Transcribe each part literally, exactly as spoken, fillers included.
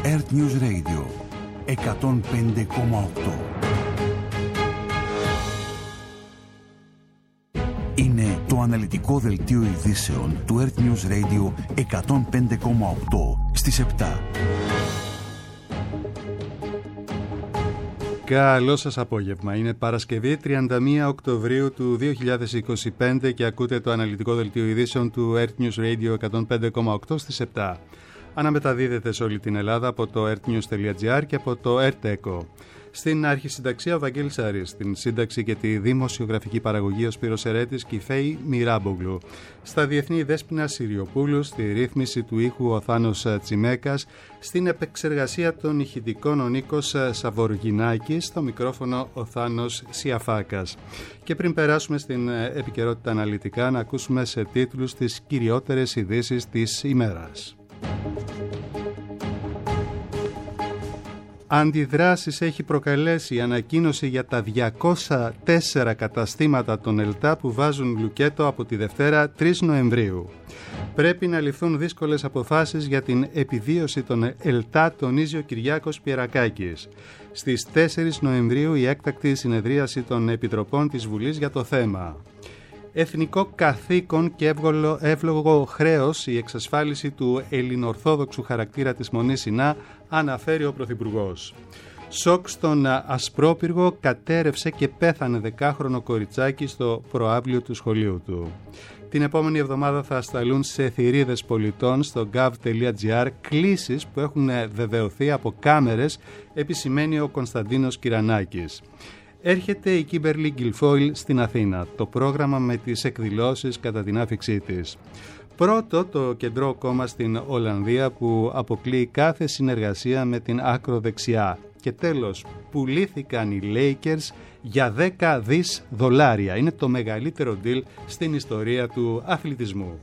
Earth News Radio εκατόν πέντε κόμμα οκτώ. Είναι το αναλυτικό δελτίο ειδήσεων του Earth News Radio εκατόν πέντε κόμμα οκτώ στις επτά. Καλό σας απόγευμα. Είναι Παρασκευή τριάντα μία Οκτωβρίου του δύο χιλιάδες είκοσι πέντε και ακούτε το αναλυτικό δελτίο ειδήσεων του Earth News Radio εκατόν πέντε κόμμα οκτώ στις επτά. Αναμεταδίδεται σε όλη την Ελλάδα από το earthnews τελεία gr και από το Earth Echo. Στην αρχισυνταξία ο Βαγγέλης Άρης, στην σύνταξη και τη δημοσιογραφική παραγωγή ο Σπύρος Ερέτης και η Φέη Μιράμπογλου. Στα διεθνή Δέσποινα Συριοπούλου, στη ρύθμιση του ήχου ο Θάνος Τσιμέκας, στην επεξεργασία των ηχητικών ο Νίκος Σαβοργινάκης, στο μικρόφωνο ο Θάνος Σιαφάκας. Και πριν περάσουμε στην επικαιρότητα αναλυτικά, να ακούσουμε σε τίτλους τις κυριότερες ειδήσεις της ημέρας. Αντιδράσεις έχει προκαλέσει η ανακοίνωση για τα διακόσια τέσσερα καταστήματα των ΕΛΤΑ που βάζουν λουκέτο από τη Δευτέρα τρεις Νοεμβρίου. Πρέπει να ληφθούν δύσκολες αποφάσεις για την επιβίωση των ΕΛΤΑ, τονίζει ο Κυριάκος Πιερακάκης. Στις τέσσερις Νοεμβρίου η έκτακτη συνεδρίαση των Επιτροπών της Βουλής για το θέμα. Εθνικό καθήκον και εύγολο, εύλογο χρέος η εξασφάλιση του ελληνοορθόδοξου χαρακτήρα της Μονής Σινά, αναφέρει ο Πρωθυπουργός. Σοκ στον Ασπρόπυργο, κατέρευσε και πέθανε δεκάχρονο κοριτσάκι στο προαύλιο του σχολείου του. Την επόμενη εβδομάδα θα σταλούν σε θηρίδες πολιτών στο gov τελεία gr κλήσεις που έχουν βεβαιωθεί από κάμερες, επισημαίνει ο Κωνσταντίνος Κυρανάκης. Έρχεται η Kimberly Guilfoyle στην Αθήνα, το πρόγραμμα με τις εκδηλώσεις κατά την άφιξή της. Πρώτο το κεντρό κόμμα στην Ολλανδία που αποκλείει κάθε συνεργασία με την άκροδεξιά. Και τέλος, πουλήθηκαν οι Lakers για δέκα δισεκατομμύρια δολάρια. Είναι το μεγαλύτερο deal στην ιστορία του αθλητισμού.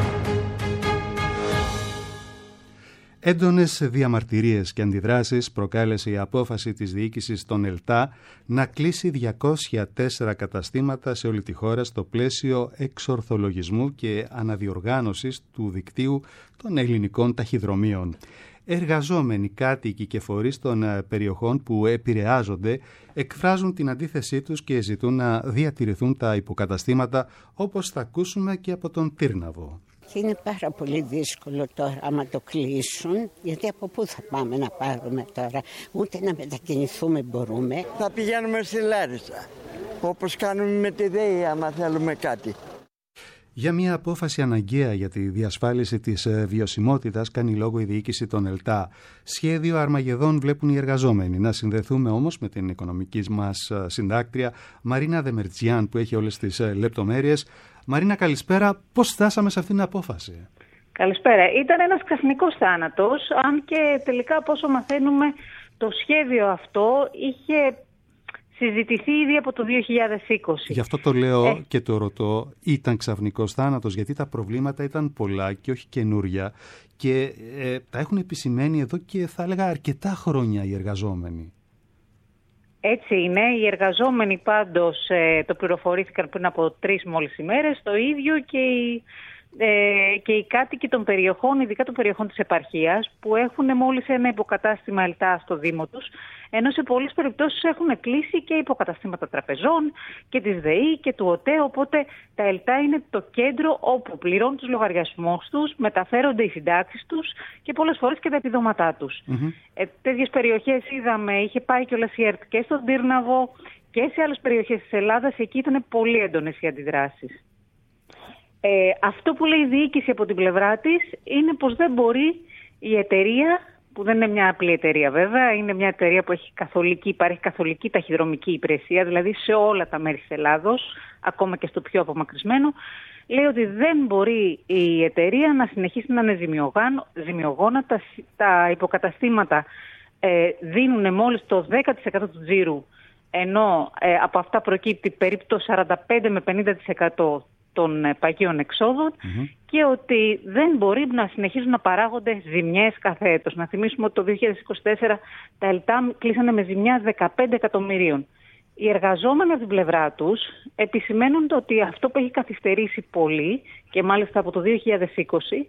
Έντονες διαμαρτυρίες και αντιδράσεις προκάλεσε η απόφαση της διοίκησης των ΕΛΤΑ να κλείσει διακόσια τέσσερα καταστήματα σε όλη τη χώρα στο πλαίσιο εξορθολογισμού και αναδιοργάνωσης του δικτύου των ελληνικών ταχυδρομείων. Εργαζόμενοι, κάτοικοι και φορείς των περιοχών που επηρεάζονται εκφράζουν την αντίθεσή τους και ζητούν να διατηρηθούν τα υποκαταστήματα, όπως θα ακούσουμε και από τον Τύρναβο. Και είναι πάρα πολύ δύσκολο τώρα άμα το κλείσουν, γιατί από πού θα πάμε να πάρουμε τώρα, ούτε να μετακινηθούμε μπορούμε. Θα πηγαίνουμε στη Λάρισα, όπως κάνουμε με τη ΔΕΗ άμα θέλουμε κάτι. Για μια απόφαση αναγκαία για τη διασφάλιση της βιωσιμότητας κάνει λόγο η διοίκηση των ΕΛΤΑ. Σχέδιο Αρμαγεδόν βλέπουν οι εργαζόμενοι. Να συνδεθούμε όμως με την οικονομική μας συντάκτρια Μαρίνα Δεμερτζιάν που έχει όλες τις λεπτομέρειες. Μαρίνα, καλησπέρα. Πώς φτάσαμε σε αυτήν την απόφαση? Καλησπέρα. Ήταν ένας ξαφνικός θάνατος, αν και τελικά από όσο μαθαίνουμε το σχέδιο αυτό είχε συζητηθεί ήδη από το δύο χιλιάδες είκοσι. Γι' αυτό το λέω ε... και το ρωτώ, ήταν ξαφνικός θάνατος, γιατί τα προβλήματα ήταν πολλά και όχι καινούρια και ε, τα έχουν επισημαίνει εδώ και θα έλεγα αρκετά χρόνια οι εργαζόμενοι. Έτσι είναι. Οι εργαζόμενοι πάντως ε, το πληροφορήθηκαν πριν από τρεις μόλις ημέρες, το ίδιο και οι, ε, και οι κάτοικοι των περιοχών, ειδικά των περιοχών της επαρχίας, που έχουν μόλις ένα υποκατάστημα ΕΛΤΑ στο Δήμο τους, ενώ σε πολλές περιπτώσεις έχουν κλείσει και υποκαταστήματα τραπεζών και της ΔΕΗ και του ΟΤΕ, οπότε τα ΕΛΤΑ είναι το κέντρο όπου πληρώνουν τους λογαριασμούς τους, μεταφέρονται οι συντάξεις τους και πολλές φορές και τα επιδόματά τους. Mm-hmm. Ε, τέτοιες περιοχές είδαμε, είχε πάει κιόλας η ΕΡΤ και στον Τύρναβο και σε άλλες περιοχές της Ελλάδας, εκεί ήταν πολύ έντονες οι αντιδράσεις. Ε, αυτό που λέει η διοίκηση από την πλευρά της είναι πως δεν μπορεί η εταιρεία, που δεν είναι μια απλή εταιρεία βέβαια, είναι μια εταιρεία που έχει καθολική, υπάρχει καθολική ταχυδρομική υπηρεσία, δηλαδή σε όλα τα μέρη της Ελλάδος, ακόμα και στο πιο απομακρυσμένο, λέει ότι δεν μπορεί η εταιρεία να συνεχίσει να είναι ζημιογόνα. Τα, τα υποκαταστήματα ε, δίνουν μόλις το δέκα τοις εκατό του τζίρου, ενώ ε, από αυτά προκύπτει περίπου το σαράντα πέντε με πενήντα τοις εκατό των παγίων εξόδων, mm-hmm. και ότι δεν μπορεί να συνεχίζουν να παράγονται ζημιές κάθε έτος. Να θυμίσουμε ότι το δύο χιλιάδες είκοσι τέσσερα τα ΕΛΤΑ κλείσανε με ζημιά δεκαπέντε εκατομμυρίων. Οι εργαζόμενοι από την πλευρά τους επισημαίνουν ότι αυτό που έχει καθυστερήσει πολύ, και μάλιστα από το δύο χιλιάδες είκοσι,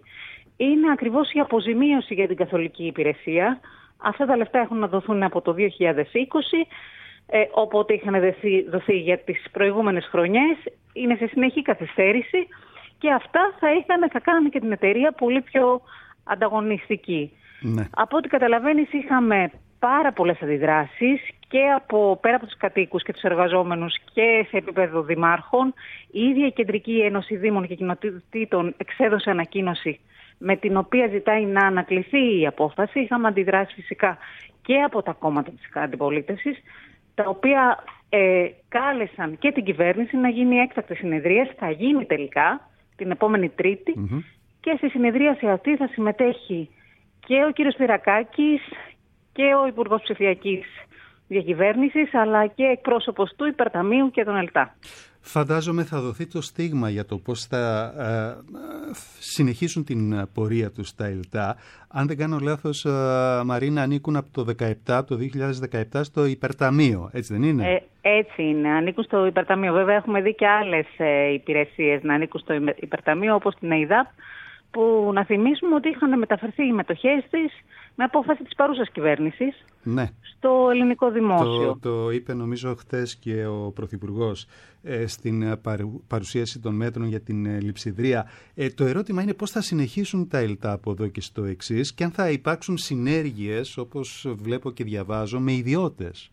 είναι ακριβώς η αποζημίωση για την καθολική υπηρεσία. Αυτά τα λεφτά έχουν να δοθούν από το δύο χιλιάδες είκοσι, ε, οπότε είχαν δοθεί, δοθεί για τις προηγούμενες χρονιές. Είναι σε συνεχή καθυστέρηση και αυτά θα, είχαν, θα κάνανε και την εταιρεία πολύ πιο ανταγωνιστική. Ναι. Από ό,τι καταλαβαίνεις, είχαμε πάρα πολλές αντιδράσεις και από, πέρα από τους κατοίκους και τους εργαζόμενους και σε επίπεδο δημάρχων. Η ίδια η Κεντρική Ένωση Δήμων και Κοινοτήτων εξέδωσε ανακοίνωση με την οποία ζητάει να ανακληθεί η απόφαση. Είχαμε αντιδράσει φυσικά και από τα κόμματα της αντιπολίτευσης, τα οποία ε, κάλεσαν και την κυβέρνηση να γίνει έκτακτη συνεδρία. Θα γίνει τελικά την επόμενη Τρίτη mm-hmm. και στη συνεδρίαση αυτή θα συμμετέχει και ο κύριος Πυρακάκης και ο Υπουργός Ψηφιακής Διακυβέρνησης, αλλά και εκπρόσωπος του Υπερταμείου και των ΕΛΤΑ. Φαντάζομαι θα δοθεί το στίγμα για το πώς θα ε, συνεχίσουν την πορεία τους τα ΕΛΤΑ. Αν δεν κάνω λάθος, ε, Μαρίνα, ανήκουν από το, δεκαεπτά, από το δύο χιλιάδες δεκαεπτά στο Υπερταμείο, έτσι δεν είναι? Ε, έτσι είναι, ανήκουν στο Υπερταμείο. Βέβαια έχουμε δει και άλλες ε, υπηρεσίες να ανήκουν στο Υπερταμείο, όπως την ΕΙΔΑΠ, που να θυμίσουμε ότι είχαν μεταφερθεί οι μετοχές της με απόφαση της παρούσας κυβέρνησης ναι. στο ελληνικό δημόσιο. Το, το είπε νομίζω χτες και ο Πρωθυπουργός ε, στην παρου, παρουσίαση των μέτρων για την ε, λειψιδρία. Ε, το ερώτημα είναι πώς θα συνεχίσουν τα ΕΛΤΑ από εδώ και στο εξής και αν θα υπάρξουν συνέργειες, όπως βλέπω και διαβάζω, με ιδιώτες.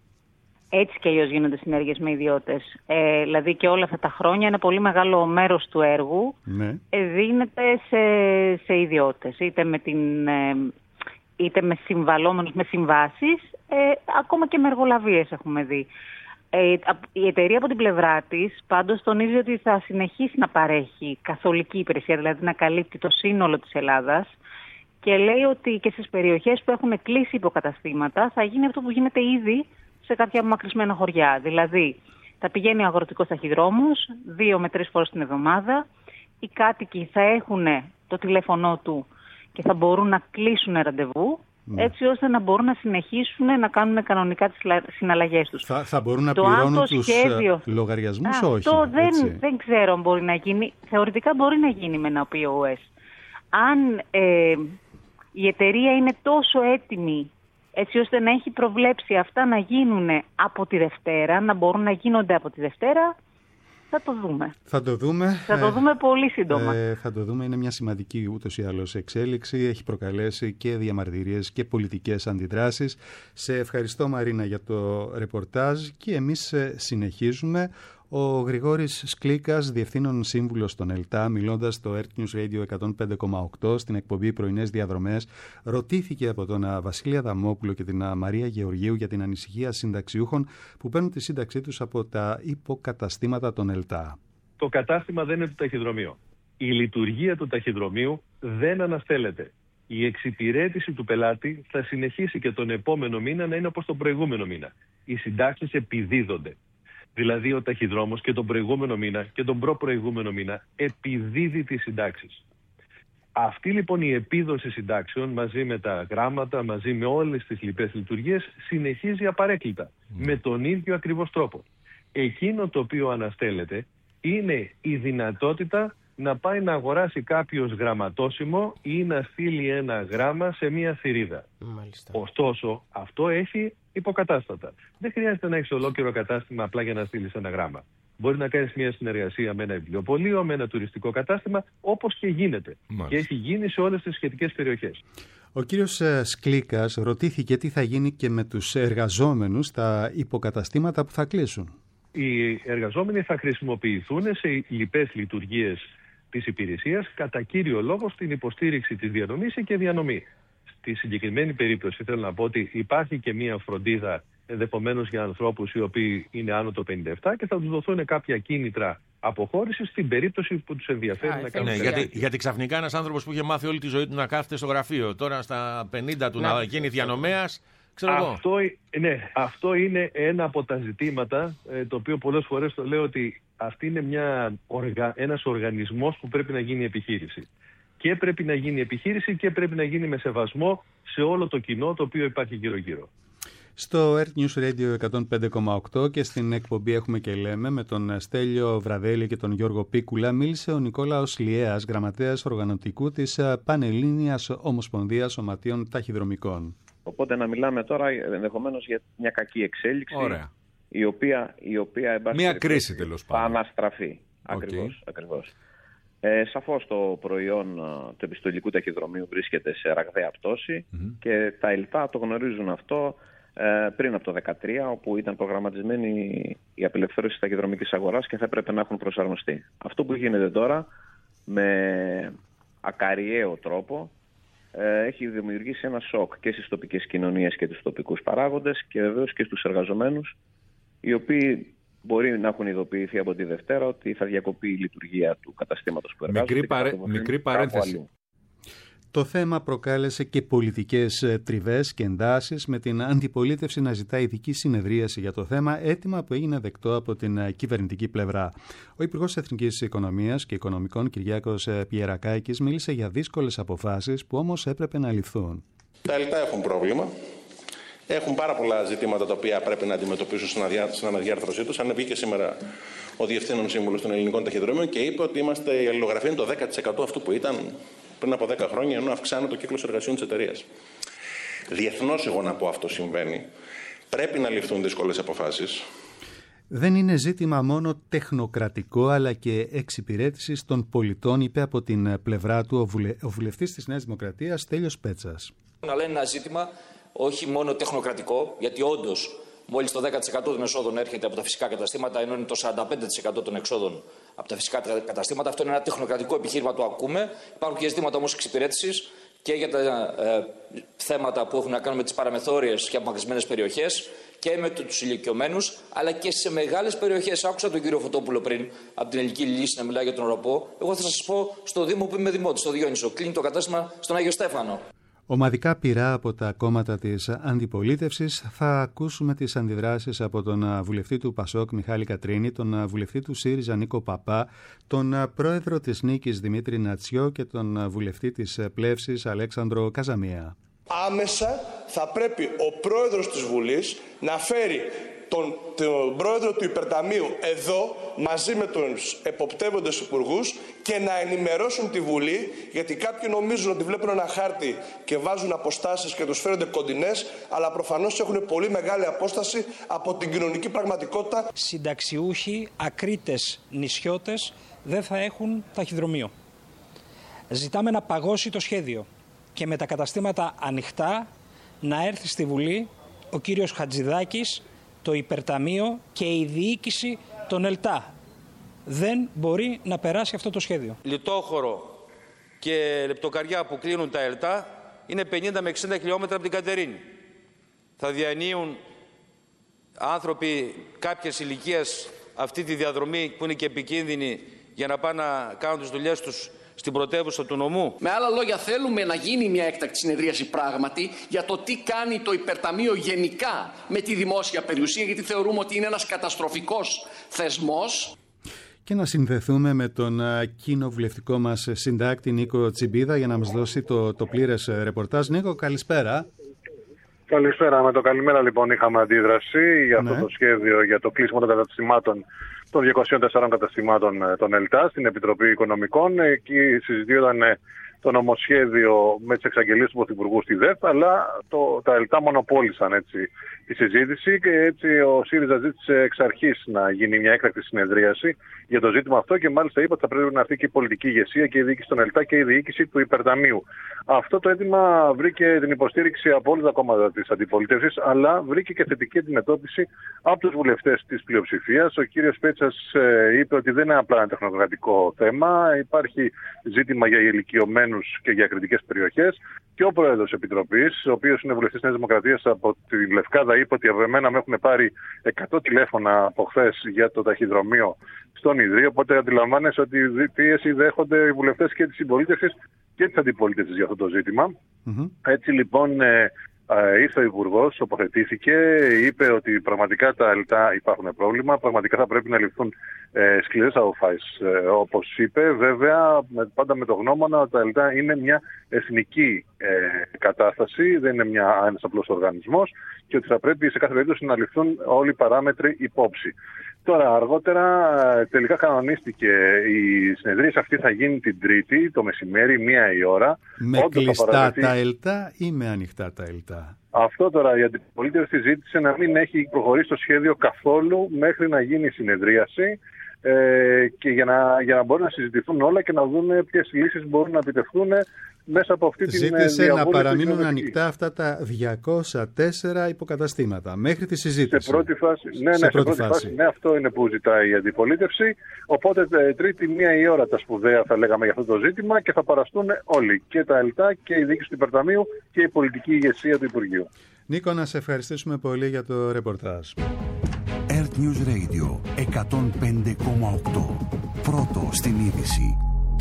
Έτσι και αλλιώς γίνονται συνέργειες με ιδιώτες. Ε, δηλαδή και όλα αυτά τα χρόνια ένα πολύ μεγάλο μέρος του έργου ναι. ε, δίνεται σε, σε ιδιώτες. Είτε με, την, ε, είτε με συμβαλόμενους, με συμβάσεις, ε, ακόμα και με εργολαβίες έχουμε δει. Ε, η εταιρεία από την πλευρά της πάντως τονίζει ότι θα συνεχίσει να παρέχει καθολική υπηρεσία, δηλαδή να καλύπτει το σύνολο της Ελλάδας και λέει ότι και στις περιοχές που έχουν κλείσει υποκαταστήματα θα γίνει αυτό που γίνεται ήδη σε κάποια απομακρυσμένα χωριά. Δηλαδή, θα πηγαίνει ο αγροτικός ταχυδρόμος δύο με τρεις φορές την εβδομάδα. Οι κάτοικοι θα έχουν το τηλέφωνό του και θα μπορούν να κλείσουν ραντεβού, mm. έτσι ώστε να μπορούν να συνεχίσουν να κάνουν κανονικά τις συναλλαγές τους. Θα, θα μπορούν να το πληρώνουν τους σχέδιο... λογαριασμούς, α, όχι? Αυτό δεν, δεν ξέρω αν μπορεί να γίνει. Θεωρητικά μπορεί να γίνει με ένα πι ο ες. Αν ε, η εταιρεία είναι τόσο έτοιμη έτσι ώστε να έχει προβλέψει αυτά να γίνουν από τη Δευτέρα, να μπορούν να γίνονται από τη Δευτέρα, θα το δούμε. Θα το δούμε. Θα το δούμε ε, πολύ σύντομα. Ε, θα το δούμε. Είναι μια σημαντική ούτως ή άλλως εξέλιξη. Έχει προκαλέσει και διαμαρτυρίες και πολιτικές αντιδράσεις. Σε ευχαριστώ, Μαρίνα, για το ρεπορτάζ και εμείς συνεχίζουμε. Ο Γρηγόρης Σκλίκας, διευθύνων σύμβουλος των ΕΛΤΑ, μιλώντας στο Earth News Radio εκατόν πέντε κόμμα οκτώ στην εκπομπή Πρωινές Διαδρομές, ρωτήθηκε από τον Βασίλη Αδαμόπουλο και την Μαρία Γεωργίου για την ανησυχία συνταξιούχων που παίρνουν τη σύνταξή τους από τα υποκαταστήματα των ΕΛΤΑ. Το κατάστημα δεν είναι το ταχυδρομείο. Η λειτουργία του ταχυδρομείου δεν αναστέλλεται. Η εξυπηρέτηση του πελάτη θα συνεχίσει και τον επόμενο μήνα να είναι όπως τον προηγούμενο μήνα. Οι συντάξεις επιδίδονται. Δηλαδή ο ταχυδρόμος και τον προηγούμενο μήνα και τον προπροηγούμενο μήνα επιδίδει τις συντάξεις. Αυτή λοιπόν η επίδοση συντάξεων μαζί με τα γράμματα, μαζί με όλες τις λοιπές λειτουργίες συνεχίζει απαρέκκλητα, mm. με τον ίδιο ακριβώς τρόπο. Εκείνο το οποίο αναστέλλεται είναι η δυνατότητα να πάει να αγοράσει κάποιος γραμματόσημο ή να στείλει ένα γράμμα σε μία θηρίδα. Μάλιστα. Ωστόσο, αυτό έχει υποκατάστατα. Δεν χρειάζεται να έχεις ολόκληρο κατάστημα απλά για να στείλεις ένα γράμμα. Μπορεί να κάνεις μια συνεργασία με ένα βιβλιοπωλείο, με ένα τουριστικό κατάστημα, όπως και γίνεται. Μάλιστα. Και έχει γίνει σε όλες τις σχετικές περιοχές. Ο κύριος Σκλίκας ρωτήθηκε τι θα γίνει και με τους εργαζόμενους στα υποκαταστήματα που θα κλείσουν. Οι εργαζόμενοι θα χρησιμοποιηθούν σε λοιπές λειτουργίες της υπηρεσίας, κατά κύριο λόγο στην υποστήριξη της διανομής και διανομή. Στη συγκεκριμένη περίπτωση θέλω να πω ότι υπάρχει και μία φροντίδα ενδεχομένως για ανθρώπους οι οποίοι είναι άνω το πενήντα επτά και θα τους δοθούν κάποια κίνητρα αποχώρησης στην περίπτωση που τους ενδιαφέρει Α, να κάνουν. Ναι, γιατί, γιατί ξαφνικά ένας άνθρωπος που είχε μάθει όλη τη ζωή του να κάθεται στο γραφείο, τώρα στα πενήντα του να, να γίνει διανομέας. Αυτό, ναι, αυτό είναι ένα από τα ζητήματα, ε, το οποίο πολλές φορές το λέω ότι αυτή είναι μια, οργα, ένας οργανισμός που πρέπει να γίνει επιχείρηση. Και πρέπει να γίνει επιχείρηση και πρέπει να γίνει με σεβασμό σε όλο το κοινό το οποίο υπάρχει γύρω-γύρω. Στο Earth News Radio εκατόν πέντε κόμμα οκτώ και στην εκπομπή Έχουμε και Λέμε με τον Στέλιο Βραδέλη και τον Γιώργο Πίκουλα μίλησε ο Νικόλαος Λιέας, γραμματέας οργανωτικού της Πανελλήνιας Ομοσπονδίας Σωματείων Ταχυδρομικών. Οπότε να μιλάμε τώρα ενδεχομένως για μια κακή εξέλιξη. Ωραία. η οποία, η οποία μια κρίση τέλος πάντων. Θα αναστραφεί. Ακριβώς. Okay. ακριβώς. Ε, σαφώς το προϊόν του επιστολικού ταχυδρομείου βρίσκεται σε ραγδαία πτώση mm-hmm. και τα ΕΛΤΑ το γνωρίζουν αυτό ε, πριν από το δύο χιλιάδες δεκατρία, όπου ήταν προγραμματισμένη η απελευθέρωση της ταχυδρομικής αγοράς και θα έπρεπε να έχουν προσαρμοστεί. Αυτό που γίνεται τώρα με ακαριαίο τρόπο ε, έχει δημιουργήσει ένα σοκ και στις τοπικές κοινωνίες και τους τοπικούς παράγοντες και βεβαίως και στους εργαζομένους, οι οποίοι μπορεί να έχουν ειδοποιηθεί από τη Δευτέρα ότι θα διακοπεί η λειτουργία του καταστήματος που εργάζονται. Μικρή, παρέ... Μικρή παρένθεση. Το θέμα προκάλεσε και πολιτικές τριβές και εντάσεις, με την αντιπολίτευση να ζητά ειδική συνεδρίαση για το θέμα, αίτημα που έγινε δεκτό από την κυβερνητική πλευρά. Ο Υπουργός Εθνικής Οικονομίας και Οικονομικών, Κυριάκος Πιερακάκης, μίλησε για δύσκολες αποφάσεις που όμως έπρεπε να ληφθούν. Τα ΕΛΤΑ έχουν πρόβλημα. Έχουν πάρα πολλά ζητήματα τα οποία πρέπει να αντιμετωπίσουν στην αναδιάρθρωσή τους. Ανέβηκε σήμερα ο Διευθύνων Σύμβουλος των Ελληνικών Ταχυδρομείων και είπε ότι είμαστε, η αλληλογραφία είναι το δέκα τοις εκατό αυτού που ήταν πριν από δέκα χρόνια, ενώ αυξάνεται το κύκλος εργασιών της εταιρείας. Διεθνώς, εγώ να πω, αυτό συμβαίνει. Πρέπει να ληφθούν δύσκολες αποφάσεις. Δεν είναι ζήτημα μόνο τεχνοκρατικό, αλλά και εξυπηρέτησης των πολιτών, είπε από την πλευρά του ο, βουλε... ο βουλευτής της Νέας Δημοκρατίας, Στέλιος Πέτσας. Αλλά είναι ένα ζήτημα όχι μόνο τεχνοκρατικό, γιατί όντως μόλις το δέκα τοις εκατό των εσόδων έρχεται από τα φυσικά καταστήματα, ενώ είναι το σαράντα πέντε τοις εκατό των εξόδων από τα φυσικά καταστήματα. Αυτό είναι ένα τεχνοκρατικό επιχείρημα, το ακούμε. Υπάρχουν και ζητήματα όμως εξυπηρέτησης και για τα ε, θέματα που έχουν να κάνουν με τις παραμεθόριες και απομακρυσμένες περιοχές και με τους ηλικιωμένους, αλλά και σε μεγάλες περιοχές. Άκουσα τον κύριο Φωτόπουλο πριν από την Ελληνική Λύση να μιλάει για τον Οροπό. Εγώ θα σας πω στο Δήμο που είμαι δημότης, στο Διόνυσο. Κλείνει το κατάστημα στον Άγιο Στέφανο. Ομαδικά πειρά από τα κόμματα της αντιπολίτευσης. Θα ακούσουμε τις αντιδράσεις από τον βουλευτή του Πασόκ Μιχάλη Κατρίνη, τον βουλευτή του ΣΥΡΙΖΑ Νίκο Παπά, τον πρόεδρο της Νίκης Δημήτρη Νατσιό και τον βουλευτή της Πλεύσης Αλέξανδρο Καζαμία. Άμεσα θα πρέπει ο πρόεδρος της Βουλής να φέρει τον, τον πρόεδρο του Υπερταμείου εδώ μαζί με τους εποπτεύοντες υπουργούς και να ενημερώσουν τη Βουλή, γιατί κάποιοι νομίζουν ότι βλέπουν ένα χάρτη και βάζουν αποστάσεις και τους φέρονται κοντινές, αλλά προφανώς έχουν πολύ μεγάλη απόσταση από την κοινωνική πραγματικότητα. Συνταξιούχοι, ακρίτες νησιώτες δεν θα έχουν ταχυδρομείο. Ζητάμε να παγώσει το σχέδιο και με τα καταστήματα ανοιχτά να έρθει στη Βουλή ο κύριος Χατζηδάκης, το Υπερταμείο και η διοίκηση των ΕΛΤΑ. Δεν μπορεί να περάσει αυτό το σχέδιο. Λιτόχωρο και Λεπτοκαριά που κλείνουν τα ΕΛΤΑ είναι πενήντα με εξήντα χιλιόμετρα από την Κατερίνη. Θα διανύουν άνθρωποι κάποιες ηλικίες αυτή τη διαδρομή που είναι και επικίνδυνη για να πάνε να κάνουν τις δουλειές τους στην πρωτεύουσα του νομού. Με άλλα λόγια, θέλουμε να γίνει μια έκτακτη συνεδρίαση πράγματι για το τι κάνει το Υπερταμείο γενικά με τη δημόσια περιουσία, γιατί θεωρούμε ότι είναι ένας καταστροφικός θεσμός. Και να συνδεθούμε με τον κοινοβουλευτικό μας συντάκτη Νίκο Τσιμπίδα για να μας δώσει το, το πλήρες ρεπορτάζ. Νίκο, καλησπέρα. Καλησπέρα. Με το καλημέρα λοιπόν είχαμε αντίδραση για αυτό ναι. το σχέδιο για το κλείσιμο των καταστημάτων, των διακοσίων τεσσάρων καταστημάτων των ΕΛΤΑ στην Επιτροπή Οικονομικών. Εκεί συζητιόταν το νομοσχέδιο με τις εξαγγελίες του Πρωθυπουργού στη ΔΕΘ, αλλά το, τα ΕΛΤΑ μονοπόλησαν έτσι τη συζήτηση και έτσι ο ΣΥΡΙΖΑ ζήτησε εξ αρχής να γίνει μια έκτακτη συνεδρίαση για το ζήτημα αυτό και μάλιστα είπε ότι θα πρέπει να έρθει και η πολιτική ηγεσία και η διοίκηση των ΕΛΤΑ και η διοίκηση του Υπερταμείου. Αυτό το αίτημα βρήκε την υποστήριξη από όλα τα κόμματα της αντιπολίτευσης, αλλά βρήκε και θετική αντιμετώπιση από τους βουλευτές της πλειοψηφίας. Ο κύριος Πέτσας είπε ότι δεν είναι απλά ένα τεχνοκρατικό θέμα, υπάρχει ζήτημα για ηλικιωμένους και για κριτικές περιοχές. Και ο πρόεδρος της Επιτροπής, ο οποίος είναι βουλευτής της Νέας Δημοκρατίας από τη Λευκάδα, είπε ότι εμένα με έχουν πάρει εκατό τηλέφωνα από χθες για το ταχυδρομείο στον Ιδρύο. Οπότε αντιλαμβάνεσαι ότι πίεση δέχονται οι βουλευτές και της συμπολίτευσης και της αντιπολίτευσης για αυτό το ζήτημα. Mm-hmm. Έτσι λοιπόν Ήρθε ο Υπουργός, τοποθετήθηκε, είπε ότι πραγματικά τα ΕΛΤΑ υπάρχουν πρόβλημα, πραγματικά θα πρέπει να ληφθούν ε, σκληρές αποφάσεις. Ε, όπως είπε, βέβαια, με, πάντα με το γνώμονα ότι τα ΕΛΤΑ είναι μια εθνική ε, κατάσταση, δεν είναι μια, ένας απλός οργανισμός και ότι θα πρέπει σε κάθε περίπτωση να ληφθούν όλοι οι παράμετροι υπόψη. Τώρα, αργότερα, τελικά κανονίστηκε η συνεδρίαση αυτή θα γίνει την Τρίτη, το μεσημέρι, μία η ώρα. Με Όντως κλειστά παραδεθεί... τα ΕΛΤΑ ή με ανοιχτά τα ΕΛΤΑ? Αυτό τώρα η αντιπολίτευση ζήτησε να μην έχει προχωρήσει το σχέδιο καθόλου μέχρι να γίνει η συνεδρίαση ε, και για να, για να μπορούν να συζητηθούν όλα και να δούμε ποιες λύσεις μπορούν να επιτευχθούν μέσα από αυτή την διαβούλευση. Ζήτησε να παραμείνουν ανοιχτά αυτά τα διακόσια τέσσερα υποκαταστήματα μέχρι τη συζήτηση. Σε πρώτη φάση, ναι, ναι, σε πρώτη, σε πρώτη φάση. φάση. Ναι, αυτό είναι που ζητάει η αντιπολίτευση. Οπότε Τρίτη μία η ώρα τα σπουδαία θα λέγαμε για αυτό το ζήτημα και θα παραστούν όλοι. Και τα ΕΛΤΑ και η διοίκηση του Υπερταμείου και η πολιτική ηγεσία του Υπουργείου. Νίκο, να σε ευχαριστήσουμε πολύ για το ρεπορτάζ. Earth News Radio εκατόν πέντε κόμμα οκτώ. Πρώτο στην είδηση.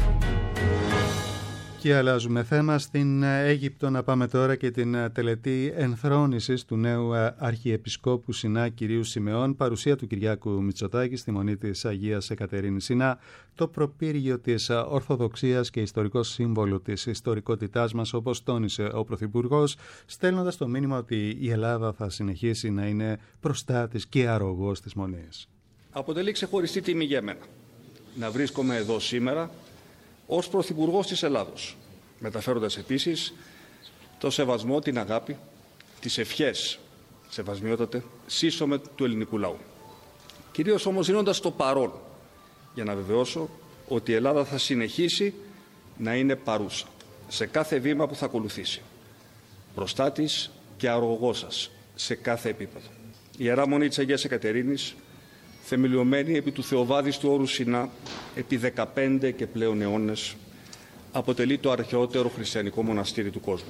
Και αλλάζουμε θέμα στην Αίγυπτο, να πάμε τώρα και την τελετή ενθρόνησης του νέου Αρχιεπισκόπου Σινά κυρίου Σιμεών, παρουσία του Κυριάκου Μητσοτάκη στη Μονή της Αγίας Εκατερίνης Σινά, το προπύργιο της Ορθοδοξίας και ιστορικό σύμβολο της ιστορικότητάς μας, όπως τόνισε ο Πρωθυπουργός, στέλνοντας το μήνυμα ότι η Ελλάδα θα συνεχίσει να είναι προστάτης και αρρωγός της Μονής. Αποτελεί ξεχωριστή τιμή για μένα να βρίσκομαι εδώ σήμερα ως Πρωθυπουργός της Ελλάδος, μεταφέροντας επίσης το σεβασμό, την αγάπη, τις ευχές, σεβασμιότατε, σύσσωμε του ελληνικού λαού. Κυρίως όμως δίνοντας το παρόν, για να βεβαιώσω ότι η Ελλάδα θα συνεχίσει να είναι παρούσα σε κάθε βήμα που θα ακολουθήσει. Προστάτης και αρρωγός σας σε κάθε επίπεδο. Η Ιερά Μονή της Αγίας Εκατερίνης, θεμελιωμένη επί του θεοβάδιστου όρου Σινά επί δεκαπέντε και πλέον αιώνες, αποτελεί το αρχαιότερο χριστιανικό μοναστήρι του κόσμου.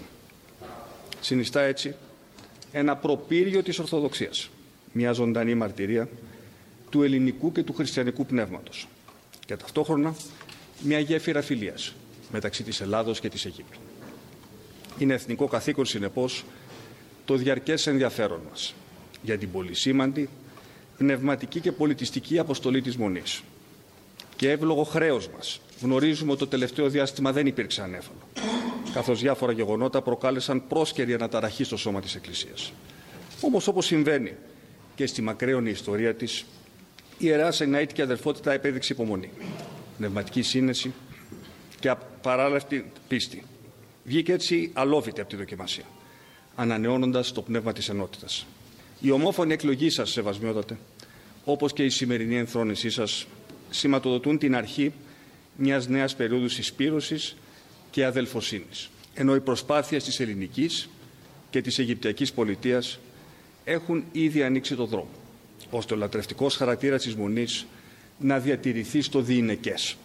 Συνιστά έτσι ένα προπύργιο της Ορθοδοξίας, μια ζωντανή μαρτυρία του ελληνικού και του χριστιανικού πνεύματος και ταυτόχρονα μια γέφυρα φιλίας μεταξύ της Ελλάδος και της Αιγύπτου. Είναι εθνικό καθήκον, συνεπώς, το διαρκές ενδιαφέρον μας για την πολυσήμαντη πνευματική και πολιτιστική αποστολή της Μονής. Και εύλογο χρέος μας. Γνωρίζουμε ότι το τελευταίο διάστημα δεν υπήρξε ανέφαλο, καθώς διάφορα γεγονότα προκάλεσαν πρόσκαιρη αναταραχή στο σώμα της Εκκλησίας. Όμως, όπως συμβαίνει και στη μακραίωνη ιστορία της, η Ιερά Σιναήτικη Αδελφότητα επέδειξε υπομονή, πνευματική σύνεση και απαράλλευτη πίστη. Βγήκε έτσι αλόβητη από τη δοκιμασία, ανανεώνοντας το πνεύμα της ενότητας. Η ομόφωνη εκλογή σας, σεβασμιότατε, όπως και η σημερινή ενθρόνησή σας, σηματοδοτούν την αρχή μιας νέας περίοδου συσπήρωσης και αδελφοσύνης. Ενώ οι προσπάθειες της ελληνικής και της αιγυπτιακής πολιτείας έχουν ήδη ανοίξει το δρόμο, ώστε ο λατρευτικός χαρακτήρας της Μονής να διατηρηθεί στο διηνεκές.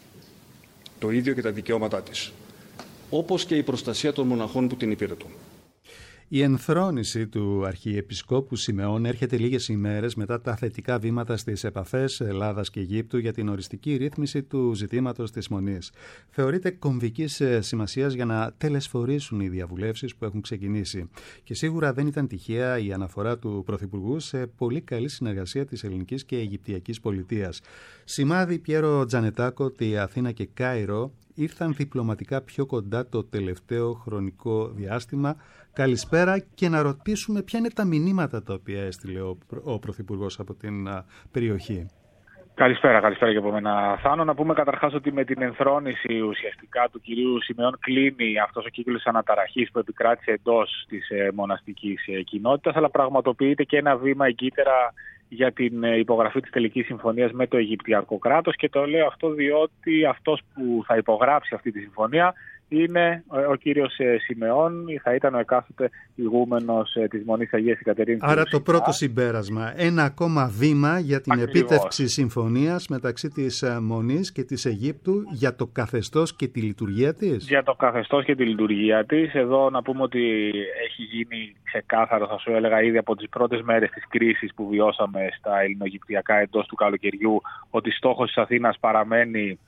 Το ίδιο και τα δικαιώματά της, όπως και η προστασία των μοναχών που την υπηρετούν. Η ενθρόνηση του Αρχιεπισκόπου Σιμεών έρχεται λίγες ημέρες μετά τα θετικά βήματα στις επαφές Ελλάδας και Αιγύπτου για την οριστική ρύθμιση του ζητήματος της Μονής. Θεωρείται κομβικής σημασίας για να τελεσφορήσουν οι διαβουλεύσεις που έχουν ξεκινήσει. Και σίγουρα δεν ήταν τυχαία η αναφορά του Πρωθυπουργού σε πολύ καλή συνεργασία της ελληνικής και αιγυπτιακής πολιτείας. Σημάδι Πιέρο Τζανετάκο ότι η Αθήνα και Κάιρο ήρθαν διπλωματικά πιο κοντά το τελευταίο χρονικό διάστημα. Καλησπέρα, και να ρωτήσουμε ποια είναι τα μηνύματα τα οποία έστειλε ο, ο Πρωθυπουργός από την α, περιοχή. Καλησπέρα, καλησπέρα και από μένα, Θάνο. Να πούμε καταρχάς ότι με την ενθρόνηση ουσιαστικά του κυρίου Σιμεών κλείνει αυτός ο κύκλος αναταραχής που επικράτησε εντός της ε, μοναστικής ε, κοινότητας, αλλά πραγματοποιείται και ένα βήμα εγκύτερα για την υπογραφή της τελικής συμφωνίας με το Αιγυπτιακό κράτος, και το λέω αυτό διότι αυτός που θα υπογράψει αυτή τη συμφωνία είναι ο κύριος Σιμεών, θα ήταν ο εκάστοτε ηγούμενος της Μονής Αγίας Εκατερίνης. Άρα το πρώτο συμπέρασμα, ένα ακόμα βήμα για την Ακριβώς. επίτευξη συμφωνίας μεταξύ της Μονής και της Αιγύπτου για το καθεστώς και τη λειτουργία της. Για το καθεστώς και τη λειτουργία της. Εδώ να πούμε ότι έχει γίνει ξεκάθαρο, θα σου έλεγα, ήδη από τις πρώτες μέρες της κρίσης που βιώσαμε στα ελληνοαιγυπτιακά εντός του καλοκαιριού, ότι στόχος της Αθήνας παραμένει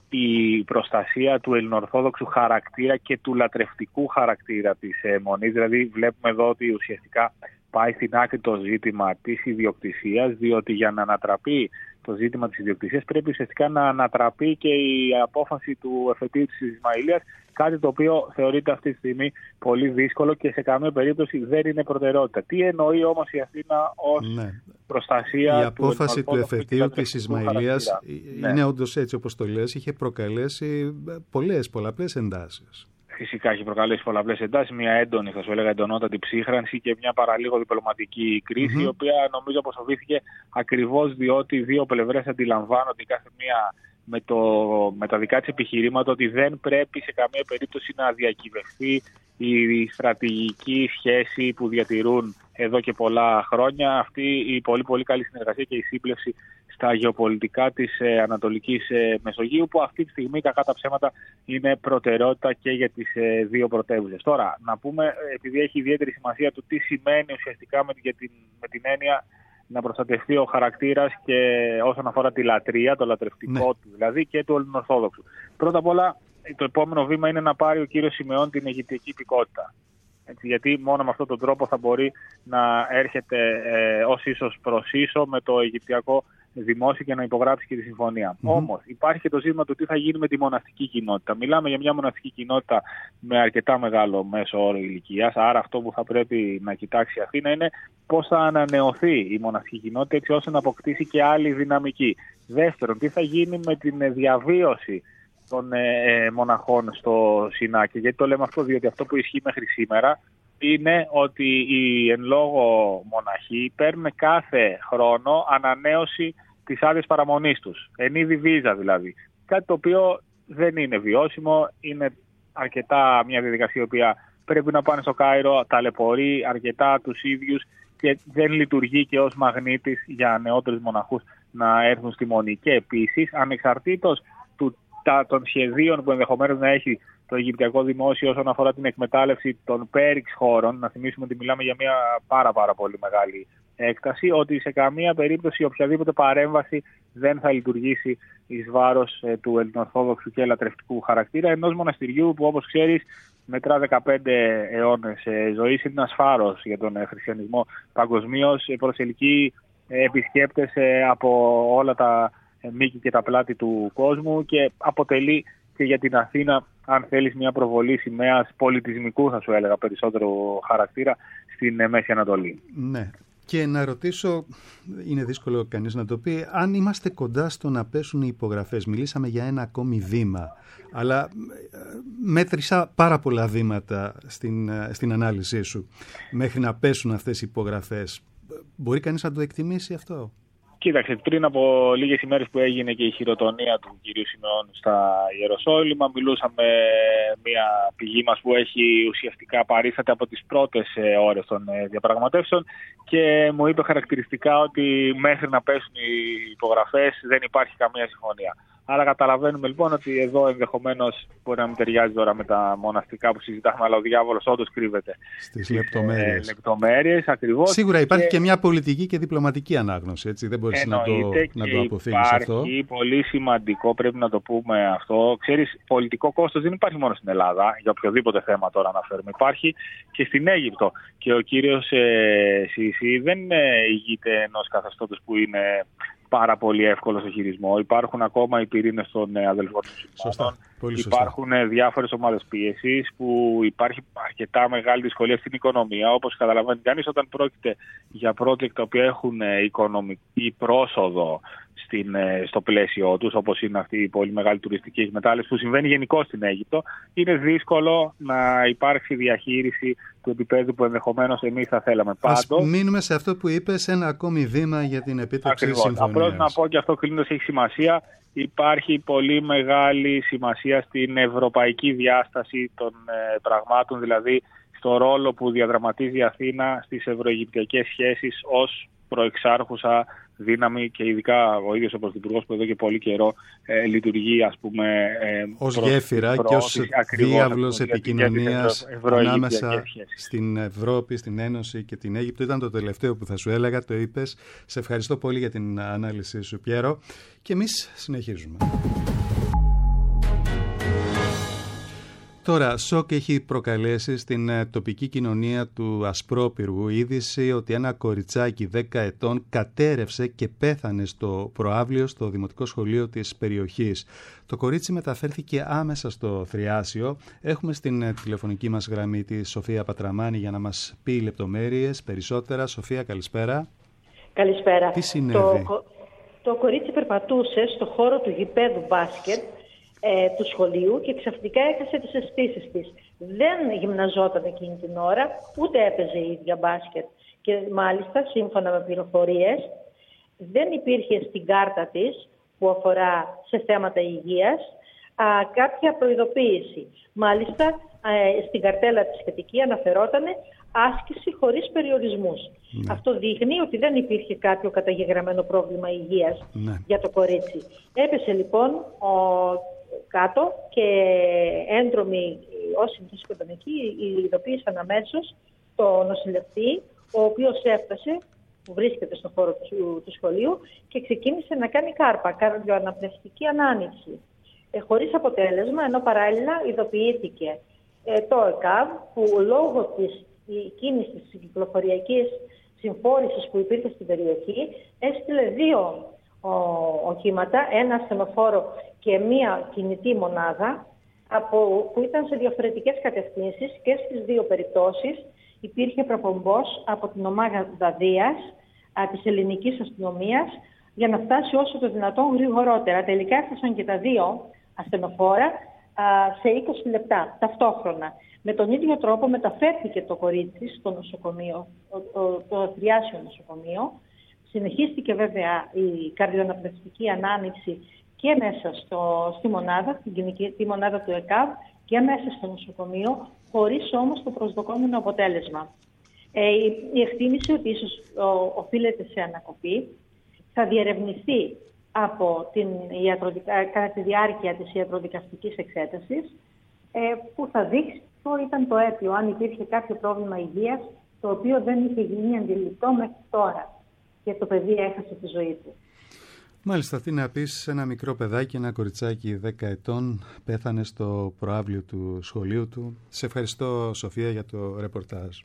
η προστασία του ελληνοορθόδοξου χαρακτήρα και του λατρευτικού χαρακτήρα της ε, Μονής. Δηλαδή βλέπουμε εδώ ότι ουσιαστικά πάει στην άκρη το ζήτημα της ιδιοκτησίας, διότι για να ανατραπεί το ζήτημα της ιδιοκτησίας πρέπει ουσιαστικά να ανατραπεί και η απόφαση του εφετείου της Ισμαηλίας, κάτι το οποίο θεωρείται αυτή τη στιγμή πολύ δύσκολο και σε καμία περίπτωση δεν είναι προτεραιότητα. Τι εννοεί όμως η Αθήνα ως ναι. προστασία η απόφαση του, του εφετείου της Ισμαηλίας είναι ναι. όντως έτσι όπως το λες, είχε προκαλέσει πολλές, πολλαπλές εντάσεις. Φυσικά έχει προκαλέσει πολλαπλές εντάσεις, μια έντονη, θα σου έλεγα, εντονότατη ψύχρανση και μια παραλίγο διπλωματική κρίση, mm-hmm. η οποία νομίζω αποσοβήθηκε ακριβώς διότι οι δύο πλευρές αντιλαμβάνονται κάθε μία με, το, με τα δικά της επιχειρήματα ότι δεν πρέπει σε καμία περίπτωση να διακυβευτεί η στρατηγική σχέση που διατηρούν εδώ και πολλά χρόνια, αυτή η πολύ πολύ καλή συνεργασία και η σύμπλευση στα γεωπολιτικά της ε, Ανατολικής ε, Μεσογείου, που αυτή τη στιγμή κακά τα ψέματα είναι προτεραιότητα και για τις ε, δύο πρωτεύουσες. Τώρα, να πούμε, επειδή έχει ιδιαίτερη σημασία το τι σημαίνει ουσιαστικά με την, με την έννοια να προστατευτεί ο χαρακτήρας και όσον αφορά τη λατρεία, το λατρευτικό ναι. του δηλαδή και του Ελληνοορθόδοξου. Πρώτα απ' όλα, το επόμενο βήμα είναι να πάρει ο κύριος Σιμεών την αιγυπτιακή υπηκότητα. Έτσι, γιατί μόνο με αυτόν τον τρόπο θα μπορεί να έρχεται ε, ως ίσως προς ίσο με το αιγυπτιακό δημόσιο και να υπογράψει και τη συμφωνία. Mm-hmm. Όμως υπάρχει και το ζήτημα του τι θα γίνει με τη μοναστική κοινότητα. Μιλάμε για μια μοναστική κοινότητα με αρκετά μεγάλο μέσο όρο ηλικίας, άρα αυτό που θα πρέπει να κοιτάξει η Αθήνα είναι πώς θα ανανεωθεί η μοναστική κοινότητα έτσι ώστε να αποκτήσει και άλλη δυναμική. Δεύτερον, τι θα γίνει με την διαβίωση των ε, μοναχών στο Σινάκι. Γιατί το λέμε αυτό, διότι αυτό που ισχύει μέχρι σήμερα είναι ότι οι εν λόγω μοναχοί παίρνουν κάθε χρόνο ανανέωση της άδειας παραμονής τους, εν είδη βίζα δηλαδή. Κάτι το οποίο δεν είναι βιώσιμο, είναι αρκετά μια διαδικασία η οποία πρέπει να πάνε στο Κάιρο, ταλαιπωρεί αρκετά τους ίδιους και δεν λειτουργεί και ως μαγνήτης για νεότερους μοναχούς να έρθουν στη Μονή. Και επίσης, ανεξαρτήτως του των σχεδίων που ενδεχομένως να έχει το Αιγυπτιακό Δημόσιο όσον αφορά την εκμετάλλευση των πέριξ χώρων, να θυμίσουμε ότι μιλάμε για μια πάρα πάρα πολύ μεγάλη έκταση, ότι σε καμία περίπτωση οποιαδήποτε παρέμβαση δεν θα λειτουργήσει εις βάρος ε, του ελληνοορθόδοξου και λατρευτικού χαρακτήρα ενός μοναστηριού που, όπως ξέρεις, μετρά δεκαπέντε αιώνες ε, ζωής, είναι ένας φάρος για τον ε, χριστιανισμό παγκοσμίως, ε, προσελκύει ε, επισκέπτες ε, από όλα τα μήκη και τα πλάτη του κόσμου και αποτελεί και για την Αθήνα, αν θέλεις, μια προβολή σημαίας πολιτισμικού, θα σου έλεγα, περισσότερο χαρακτήρα στην Μέση Ανατολή. Ναι. Και να ρωτήσω, είναι δύσκολο κανείς να το πει, αν είμαστε κοντά στο να πέσουν οι υπογραφές. Μιλήσαμε για ένα ακόμη βήμα, αλλά μέτρησα πάρα πολλά βήματα στην, στην ανάλυση σου μέχρι να πέσουν αυτές οι υπογραφές. Μπορεί κανείς να το εκτιμήσει αυτό? Κοίταξε, πριν από λίγες ημέρες που έγινε και η χειροτονία του κυρίου Σιμεών στα Ιεροσόλυμα, μιλούσαμε με μια πηγή μας που έχει ουσιαστικά παρίσταται από τις πρώτες ώρες των διαπραγματεύσεων και μου είπε χαρακτηριστικά ότι μέχρι να πέσουν οι υπογραφές δεν υπάρχει καμία συμφωνία. Άρα καταλαβαίνουμε λοιπόν ότι εδώ ενδεχομένως μπορεί να μην ταιριάζει τώρα με τα μοναστικά που συζητάμε, αλλά ο διάβολος όντως κρύβεται στις λεπτομέρειες. Ε, λεπτομέρειες ακριβώς. Σίγουρα υπάρχει και... και μια πολιτική και διπλωματική ανάγνωση, έτσι, δεν μπορείς να το, να το αποφύγεις αυτό. Υπάρχει πολύ σημαντικό, πρέπει να το πούμε αυτό. Ξέρεις, πολιτικό κόστος δεν υπάρχει μόνο στην Ελλάδα, για οποιοδήποτε θέμα τώρα αναφέρουμε. Υπάρχει και στην Αίγυπτο. Και ο κύριος ε, Σισί δεν ηγείται ενός καθεστώτος που είναι πάρα πολύ εύκολο στο χειρισμό. Υπάρχουν ακόμα οι πυρήνες των αδελφών μουσουλμάνων. Υπάρχουν διάφορες ομάδες πίεσης που υπάρχει αρκετά μεγάλη δυσκολία στην οικονομία. Όπως καταλαβαίνει κανείς, όταν πρόκειται για project τα οποία έχουν οικονομική πρόσοδο στην, στο πλαίσιο τους, όπως είναι αυτή η πολύ μεγάλη τουριστική εκμετάλλευση που συμβαίνει γενικώς στην Αίγυπτο, είναι δύσκολο να υπάρξει διαχείριση του επίπεδου που ενδεχομένως εμείς θα θέλαμε. Ας Πάντως, μείνουμε σε αυτό που είπες, ένα ακόμη βήμα για την επίτευξη της συμφωνίας. Απλώς να πω και αυτό κλείνοντας έχει σημασία. Υπάρχει πολύ μεγάλη σημασία στην ευρωπαϊκή διάσταση των ε, πραγμάτων, δηλαδή στο ρόλο που διαδραματίζει η Αθήνα στις ευρωαιγυπτιακές σχέσεις ως προεξάρχουσα δύναμη και ειδικά ο ίδιος ο Πρωθυπουργός που εδώ και πολύ καιρό ε, λειτουργεί, ας πούμε, ε, ως γέφυρα και ως διάβλος επικοινωνίας ανάμεσα στην Ευρώπη, στην Ένωση και την Αίγυπτο. Ήταν το τελευταίο που θα σου έλεγα, το είπες. Σε ευχαριστώ πολύ για την ανάλυση σου, Πιέρο, και εμείς συνεχίζουμε. Τώρα, σοκ έχει προκαλέσει στην τοπική κοινωνία του Ασπρόπυργου η είδηση ότι ένα κοριτσάκι δέκα ετών κατέρευσε και πέθανε στο προαύλιο στο δημοτικό σχολείο της περιοχής. Το κορίτσι μεταφέρθηκε άμεσα στο Θριάσιο. Έχουμε στην τηλεφωνική μας γραμμή τη Σοφία Πατραμάνη για να μας πει λεπτομέρειες περισσότερα. Σοφία, καλησπέρα. Καλησπέρα. Τι συνέβη? Το, το κορίτσι περπατούσε στο χώρο του γηπέδου μπάσκετ ε, του σχολείου και ξαφνικά έχασε τις αισθήσεις της. Δεν γυμναζόταν εκείνη την ώρα, ούτε έπαιζε η ίδια μπάσκετ. Και μάλιστα, σύμφωνα με πληροφορίες, δεν υπήρχε στην κάρτα της, που αφορά σε θέματα υγείας, α, κάποια προειδοποίηση. Μάλιστα, α, στην καρτέλα της σχετική αναφερόταν άσκηση χωρίς περιορισμούς. Ναι. Αυτό δείχνει ότι δεν υπήρχε κάποιο καταγεγραμμένο πρόβλημα υγείας ναι. για το κορίτσι. Έπεσε λοιπόν ο, κάτω και έντρομοι όσοι βρίσκονταν εκεί ειδοποίησαν αμέσως το νοσηλευτή, ο οποίος έφτασε, που βρίσκεται στον χώρο του, του σχολείου και ξεκίνησε να κάνει κάρπα, καρδιοαναπνευστική ανάνοιξη. Ε, χωρίς αποτέλεσμα, ενώ παράλληλα ειδοποιήθηκε ε, το ΕΚΑΒ που λόγω της κίνησης της κυκλοφοριακής συμφόρησης που υπήρχε στην περιοχή έστειλε δύο ο, οχήματα, ένα ασθενοφόρο και μία κινητή μονάδα από, που ήταν σε διαφορετικές κατευθύνσεις και στις δύο περιπτώσεις υπήρχε προπομπός από την ομάδα Δαδίας της ελληνικής αστυνομίας για να φτάσει όσο το δυνατόν γρηγορότερα. Τελικά έφτασαν και τα δύο ασθενοφόρα α, σε είκοσι λεπτά ταυτόχρονα. Με τον ίδιο τρόπο μεταφέρθηκε το κορίτσι στο νοσοκομείο, το, το, το Θριάσιο νοσοκομείο. Συνεχίστηκε βέβαια η καρδιοαναπνευστική ανάνοιξη και μέσα στο, στη μονάδα, στην κοινική μονάδα του ΕΚΑΒ και μέσα στο νοσοκομείο, χωρίς όμως το προσδοκόμενο αποτέλεσμα. Ε, η εκτίμηση ότι ίσως ο, οφείλεται σε ανακοπή θα διερευνηθεί από την ιατροδικά, κατά τη διάρκεια της ιατροδικαστικής εξέτασης ε, που θα δείξει ποιο ήταν το αίτιο, αν υπήρχε κάποιο πρόβλημα υγείας το οποίο δεν είχε γίνει αντιληπτό μέχρι τώρα και το παιδί έχασε τη ζωή του. Μάλιστα, τι να πεις, ένα μικρό παιδάκι, ένα κοριτσάκι δέκα ετών πέθανε στο προαύλιο του σχολείου του. Σε ευχαριστώ, Σοφία, για το ρεπορτάζ.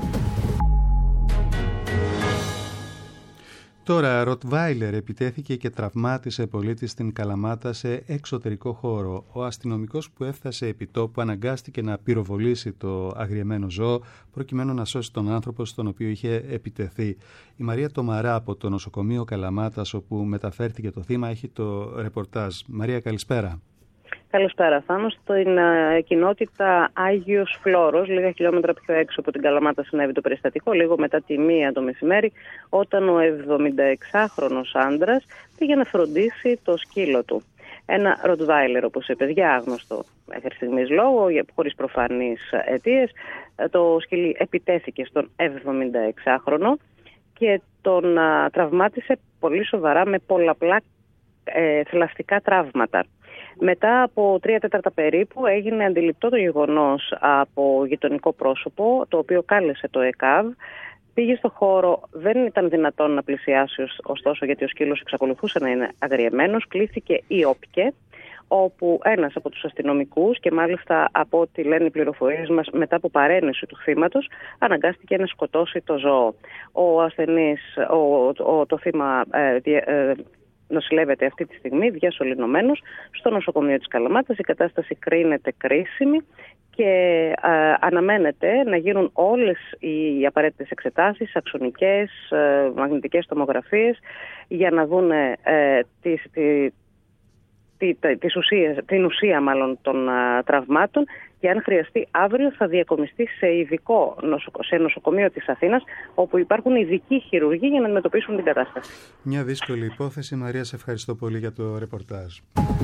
Τώρα, Ροτβάιλερ επιτέθηκε και τραυμάτισε πολίτη στην Καλαμάτα σε εξωτερικό χώρο. Ο αστυνομικός που έφτασε επί τόπου αναγκάστηκε να πυροβολήσει το αγριεμένο ζώο προκειμένου να σώσει τον άνθρωπο στον οποίο είχε επιτεθεί. Η Μαρία Τομαρά από το νοσοκομείο Καλαμάτας, όπου μεταφέρθηκε το θύμα, έχει το ρεπορτάζ. Μαρία, καλησπέρα. Καλησπέρα, Θάνο. Στην uh, κοινότητα Άγιος Φλόρος, λίγα χιλιόμετρα πιο έξω από την Καλαμάτα, συνέβη το περιστατικό, λίγο μετά τη μία το μεσημέρι, όταν ο εβδομηνταεξάχρονος άντρας πήγε να φροντίσει το σκύλο του. Ένα Ροτβάιλερ, όπως είπε, για άγνωστο μέχρι στιγμής λόγο, χωρίς προφανείς αιτίες. Το σκυλί επιτέθηκε στον εβδομηνταεξάχρονο και τον uh, τραυμάτισε πολύ σοβαρά με πολλαπλά ε, θηλαστικά τραύματα. Μετά από τρία τέταρτα περίπου έγινε αντιληπτό το γεγονός από γειτονικό πρόσωπο, το οποίο κάλεσε το ΕΚΑΒ. Πήγε στο χώρο, δεν ήταν δυνατόν να πλησιάσει ωστόσο γιατί ο σκύλος εξακολουθούσε να είναι αγριεμένος. Κλήθηκε η ΟΠΚΕ, όπου ένας από τους αστυνομικούς και μάλιστα από ό,τι λένε οι πληροφορίες μας μετά από παρένεση του θύματος αναγκάστηκε να σκοτώσει το ζώο. Ο ασθενής, ο, ο, το θύμα ε, ε, νοσηλεύεται αυτή τη στιγμή διασωληνωμένος στο νοσοκομείο της Καλαμάτας. Η κατάσταση κρίνεται κρίσιμη και ε, αναμένεται να γίνουν όλες οι απαραίτητες εξετάσεις, αξονικές, ε, μαγνητικές τομογραφίες για να δουν ε, τις, τη, τη, τη, τις ουσίες, την ουσία μάλλον των ε, τραυμάτων και αν χρειαστεί αύριο θα διακομιστεί σε ειδικό νοσοκο... σε νοσοκομείο της Αθήνας, όπου υπάρχουν ειδικοί χειρουργοί για να αντιμετωπίσουν την κατάσταση. Μια δύσκολη υπόθεση. Μαρία, σε ευχαριστώ πολύ για το ρεπορτάζ.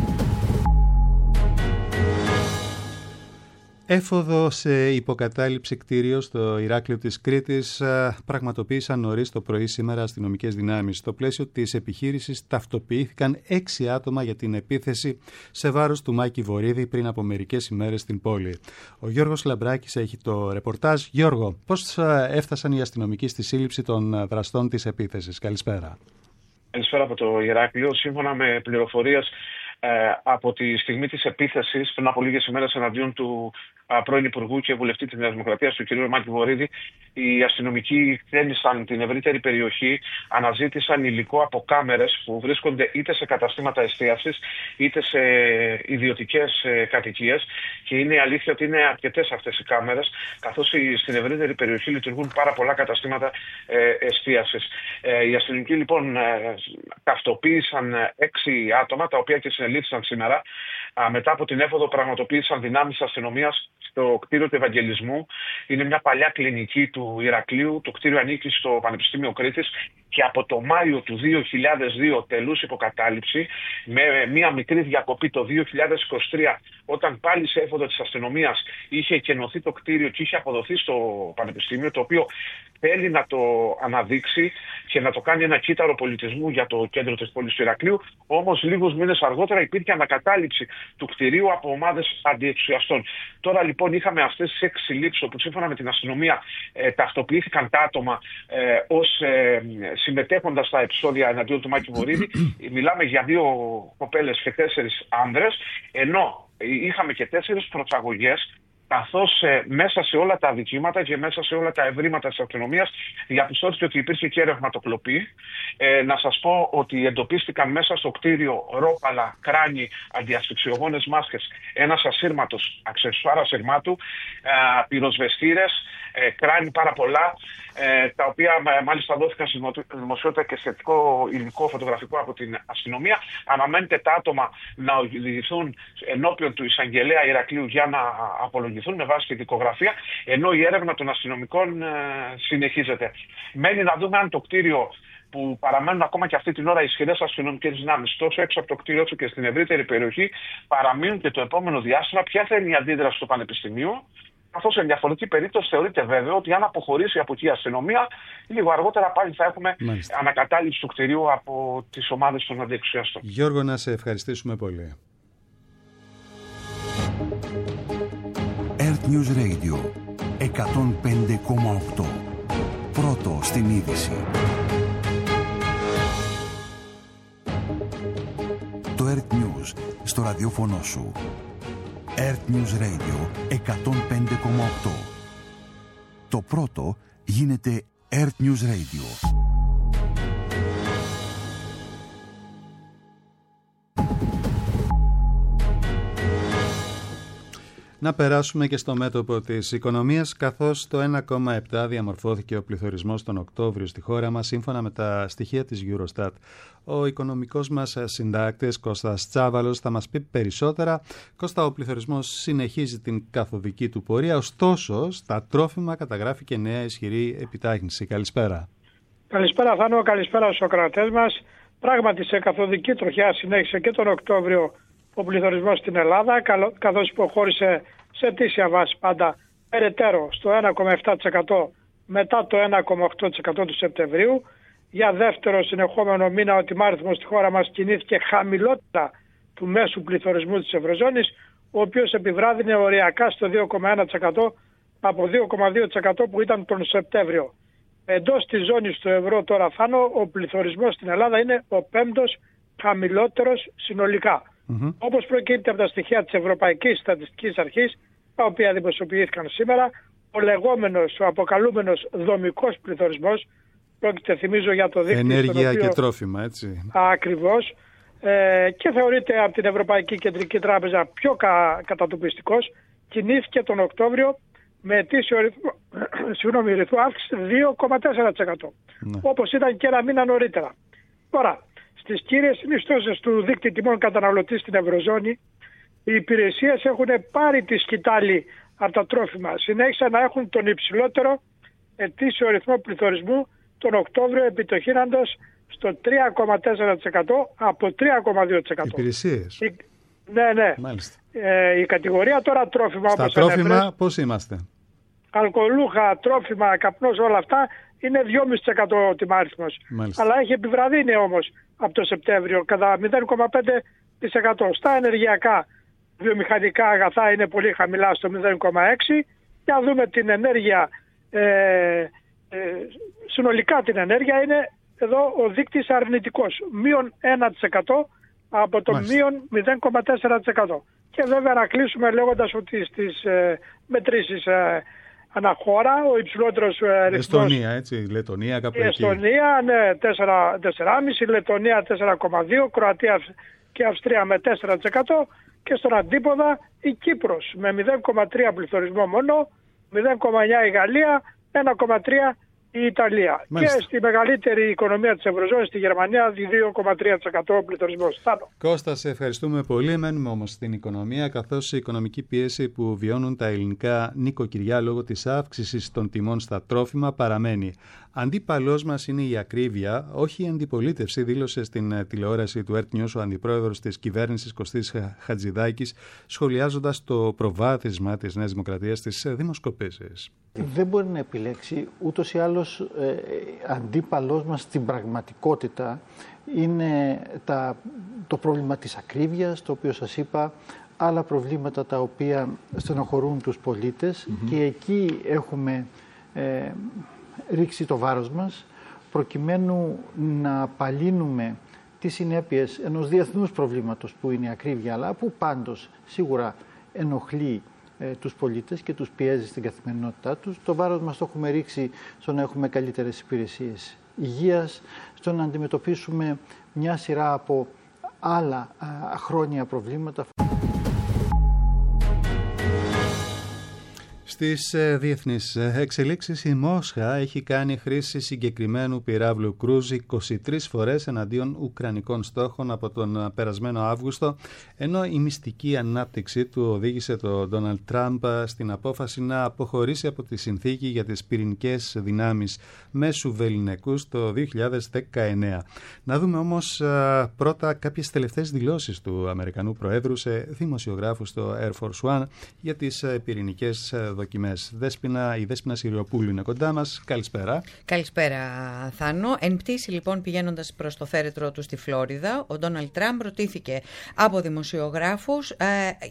Έφοδο σε υποκατάληψη κτίριο στο Ηράκλειο της Κρήτης πραγματοποίησαν νωρίς το πρωί σήμερα αστυνομικές δυνάμεις. Στο πλαίσιο της επιχείρησης ταυτοποιήθηκαν έξι άτομα για την επίθεση σε βάρος του Μάκη Βορίδη πριν από μερικές ημέρες στην πόλη. Ο Γιώργος Λαμπράκης έχει το ρεπορτάζ. Γιώργο, πώς έφτασαν οι αστυνομικοί στη σύλληψη των δραστών της επίθεσης? Καλησπέρα. Καλησπέρα από το Ηράκλειο. Σύμφωνα με πληροφορίες ε, από τη στιγμή της επίθεσης πριν από λίγες ημέρες εναντίον του α, πρώην Υπουργού και βουλευτή της Νέας Δημοκρατίας, του κ. Μάκη Βορίδη. Οι αστυνομικοί χτένισαν την ευρύτερη περιοχή, αναζήτησαν υλικό από κάμερες που βρίσκονται είτε σε καταστήματα εστίασης είτε σε ιδιωτικές ε, κατοικίες, και είναι η αλήθεια ότι είναι αρκετές αυτές οι κάμερες, καθώς στην ευρύτερη περιοχή λειτουργούν πάρα πολλά καταστήματα ε, εστίασης. Ε, οι αστυνομικοί λοιπόν ε, ταυτοποίησαν έξι άτομα, τα οποία και συνελήφθησαν σήμερα. Α, μετά από την έφοδο πραγματοποίησαν δυνάμεις αστυνομίας στο κτίριο του Ευαγγελισμού. Είναι μια παλιά κλινική του Ηρακλείου. Το κτίριο ανήκει στο Πανεπιστήμιο Κρήτης και από το Μάιο του δύο χιλιάδες δύο τελούσε υποκατάληψη, με μια μικρή διακοπή το δύο χιλιάδες είκοσι τρία, όταν πάλι σε έφοδο της αστυνομίας είχε εκενωθεί το κτίριο και είχε αποδοθεί στο Πανεπιστήμιο, το οποίο θέλει να το αναδείξει και να το κάνει ένα κύτταρο πολιτισμού για το κέντρο της πόλης του Ηρακλείου. Όμως λίγους μήνες αργότερα υπήρχε ανακατάληψη του κτηρίου από ομάδες αντιεξουσιαστών. Τώρα λοιπόν είχαμε αυτές τις έξι συλλήψεις, όπου σύμφωνα με την αστυνομία ε, ταυτοποιήθηκαν τα άτομα ε, ως ε, συμμετέχοντας στα επεισόδια εναντίον του Μάκη Βορίδη. Μιλάμε για δύο κοπέλες και τέσσερις άνδρες, ενώ είχαμε και τέσσερις προτσαγωγές, καθώς ε, μέσα σε όλα τα αδικήματα και μέσα σε όλα τα ευρήματα της αστυνομίας διαπιστώθηκε ότι υπήρχε και ρευματοκλοπή. Ε, να σας πω ότι εντοπίστηκαν μέσα στο κτίριο ρόπαλα, κράνη, αντιασφυξιογόνες μάσκες, ένας ασύρματος αξεσουάρ ασύρματου, ε, πυροσβεστήρες, ε, κράνη πάρα πολλά, ε, τα οποία ε, μάλιστα δόθηκαν στη δημοσιότητα και σχετικό υλικό φωτογραφικό από την αστυνομία. Αναμένεται τα άτομα να οδηγηθούν ενώπιον του εισαγγελέα Ηρακλείου για να απολογηθούν με βάση τη δικογραφία, ενώ η έρευνα των αστυνομικών ε, συνεχίζεται. Μένει να δούμε αν το κτίριο, που παραμένουν ακόμα και αυτή την ώρα ισχυρές αστυνομικές δυνάμεις τόσο έξω από το κτίριο όσο και στην ευρύτερη περιοχή, παραμείνουν και το επόμενο διάστημα, ποια θα είναι η αντίδραση του Πανεπιστημίου. Καθώς σε διαφορετική περίπτωση θεωρείται βέβαιο ότι αν αποχωρήσει από εκεί η αστυνομία, λίγο αργότερα πάλι θα έχουμε Μάλιστα. ανακατάληψη του κτηρίου από τις ομάδες των αντιεξουσιαστών. Γιώργο, να σε ευχαριστήσουμε πολύ. Earth News Radio εκατόν πέντε κόμμα οκτώ. Πρώτο στην είδηση. Το Earth News στο ραδιόφωνο σου. Earth News Radio εκατόν πέντε κόμμα οκτώ. Το πρώτο γίνεται Earth News Radio. Να περάσουμε και στο μέτωπο της οικονομίας, καθώς το ένα κόμμα επτά διαμορφώθηκε ο πληθωρισμός τον Οκτώβριο στη χώρα μας, σύμφωνα με τα στοιχεία της Eurostat. Ο οικονομικός μας συντάκτης Κώστας Τσάβαλος θα μας πει περισσότερα. Κώστα, ο πληθωρισμός συνεχίζει την καθοδική του πορεία, ωστόσο στα τρόφιμα καταγράφει και νέα ισχυρή επιτάχυνση. Καλησπέρα. Καλησπέρα Θάνο, καλησπέρα στους ακροατές μας. Πράγματι σε καθοδική τροχιά συνέχισε και τον Οκτώβριο ο πληθωρισμός στην Ελλάδα, καθώς υποχώρησε σε αιτήσια βάση πάντα περαιτέρω στο ένα κόμμα επτά τοις εκατό μετά το ένα κόμμα οκτώ τοις εκατό του Σεπτεμβρίου. Για δεύτερο συνεχόμενο μήνα ο τιμάριθμος στη χώρα μας κινήθηκε χαμηλότερα του μέσου πληθωρισμού της Ευρωζώνης, ο οποίος επιβράδυνε οριακά στο δύο κόμμα ένα τοις εκατό από δύο κόμμα δύο τοις εκατό που ήταν τον Σεπτέμβριο. Εντός της ζώνης του ευρώ τώρα, Θάνο, ο πληθωρισμός στην Ελλάδα είναι ο πέμπτος χαμηλότερος συνολικά. Mm-hmm. Όπως προκύπτει από τα στοιχεία της Ευρωπαϊκής Στατιστικής Αρχής, τα οποία δημοσιοποιήθηκαν σήμερα, ο λεγόμενος, ο αποκαλούμενος δομικός πληθωρισμός, πρόκειται θυμίζω για το δίκτυο ενέργεια οποίο, και τρόφιμα, έτσι. Ακριβώς, ε, και θεωρείται από την Ευρωπαϊκή Κεντρική Τράπεζα πιο κα, κατατοπιστικός, κινήθηκε τον Οκτώβριο με ετήσιο ρυθμό, συγγνώμη, ρυθμό αύξηση δύο κόμμα τέσσερα τοις εκατό, ναι. όπως ήταν και ένα μήνα νωρίτερα. Τώρα, στις κύριες μισθώσεις του δείκτη τιμών καταναλωτή στην Ευρωζώνη, οι υπηρεσίες έχουν πάρει τη σκητάλη από τα τρόφιμα. Συνέχισαν να έχουν τον υψηλότερο ετήσιο ρυθμό πληθωρισμού τον Οκτώβριο, επιτοχύνοντας στο τρία κόμμα τέσσερα τοις εκατό από τρία κόμμα δύο τοις εκατό. Υπηρεσίες. Η... Ναι, ναι. Ε, η κατηγορία τώρα τρόφιμα, στα όπως τρόφιμα ανέφερες, πώς είμαστε? αλκοολούχα, τρόφιμα, καπνός, όλα αυτά είναι δύο κόμμα πέντε τοις εκατό τιμάριθμος. Αλλά έχει επιβραδύνει όμως από το Σεπτέμβριο κατά μηδέν κόμμα πέντε τοις εκατό. Στα ενεργειακά βιομηχανικά αγαθά είναι πολύ χαμηλά στο μηδέν κόμμα έξι τοις εκατό. Και αν δούμε την ενέργεια, ε, ε, συνολικά την ενέργεια είναι εδώ ο δείκτης αρνητικός. Μείον ένα τοις εκατό από το Μάλιστα. μείον μηδέν κόμμα τέσσερα τοις εκατό. Και βέβαια να κλείσουμε λέγοντας ότι στις ε, μετρήσεις ε, αναχώρα ο υψηλότερος ε, ρυθμός... Εστονία, έτσι, Λετωνία, κάπου Η εκεί. Εστονία, ναι, τέσσερα κόμμα πέντε, η Λετωνία τέσσερα κόμμα δύο, Κροατία και Αυστρία με τέσσερα τοις εκατό και στον αντίποδα η Κύπρος με μηδέν κόμμα τρία πληθωρισμό μόνο, μηδέν κόμμα εννιά η Γαλλία, ένα κόμμα τρία η Ιταλία. Μάλιστα. Και στη μεγαλύτερη οικονομία της Ευρωζώνης, στη Γερμανία, δύο κόμμα τρία τοις εκατό πληθωρισμός. Κώστα, σε ευχαριστούμε πολύ. Μένουμε όμως στην οικονομία, καθώς η οικονομική πίεση που βιώνουν τα ελληνικά νοικοκυριά λόγω της αύξησης των τιμών στα τρόφιμα παραμένει. Αντίπαλός μας είναι η ακρίβεια, όχι η αντιπολίτευση, δήλωσε στην τηλεόραση του Earth News ο αντιπρόεδρος της κυβέρνησης Κωστής Χατζηδάκης, σχολιάζοντας το προβάδισμα της Νέας Δημοκρατίας στις δημοσκοπήσεις. Δεν μπορεί να επιλέξει, ούτως ή άλλως ε, αντίπαλός μας στην πραγματικότητα είναι τα, το πρόβλημα της ακρίβειας, το οποίο σας είπα, άλλα προβλήματα τα οποία στενοχωρούν τους πολίτες mm-hmm. και εκεί έχουμε ε, ρίξει το βάρος μας προκειμένου να απαλύνουμε τις συνέπειες ενός διεθνούς προβλήματος που είναι η ακρίβεια, αλλά που πάντως σίγουρα ενοχλεί ε, τους πολίτες και τους πιέζει στην καθημερινότητά τους. Το βάρος μας το έχουμε ρίξει στο να έχουμε καλύτερες υπηρεσίες υγείας, στο να αντιμετωπίσουμε μια σειρά από άλλα α, χρόνια προβλήματα. Στις ε, διεθνείς εξελίξεις η Μόσχα έχει κάνει χρήση συγκεκριμένου πυράβλου κρούζ είκοσι τρεις φορές εναντίον ουκρανικών στόχων από τον περασμένο Αύγουστο, ενώ η μυστική ανάπτυξη του οδήγησε τον Ντόναλντ Τραμπ στην απόφαση να αποχωρήσει από τη συνθήκη για τις πυρηνικές δυνάμεις μέσου βεληνικούς το δύο χιλιάδες δεκαεννέα. Να δούμε όμως α, πρώτα κάποιες τελευταίες δηλώσεις του Αμερικανού Προέδρου σε δημοσιογράφους στο Air Force One για τις πυρηνικές δοκιμές. Δέσποινα, η Δέσποινα Συριοπούλου είναι κοντά μας. Καλησπέρα. Καλησπέρα, Θάνο. Εν πτήση, λοιπόν, πηγαίνοντας προς το θέρετρό του στη Φλόριδα, ο Ντόναλντ Τραμπ ρωτήθηκε από δημοσιογράφους ε,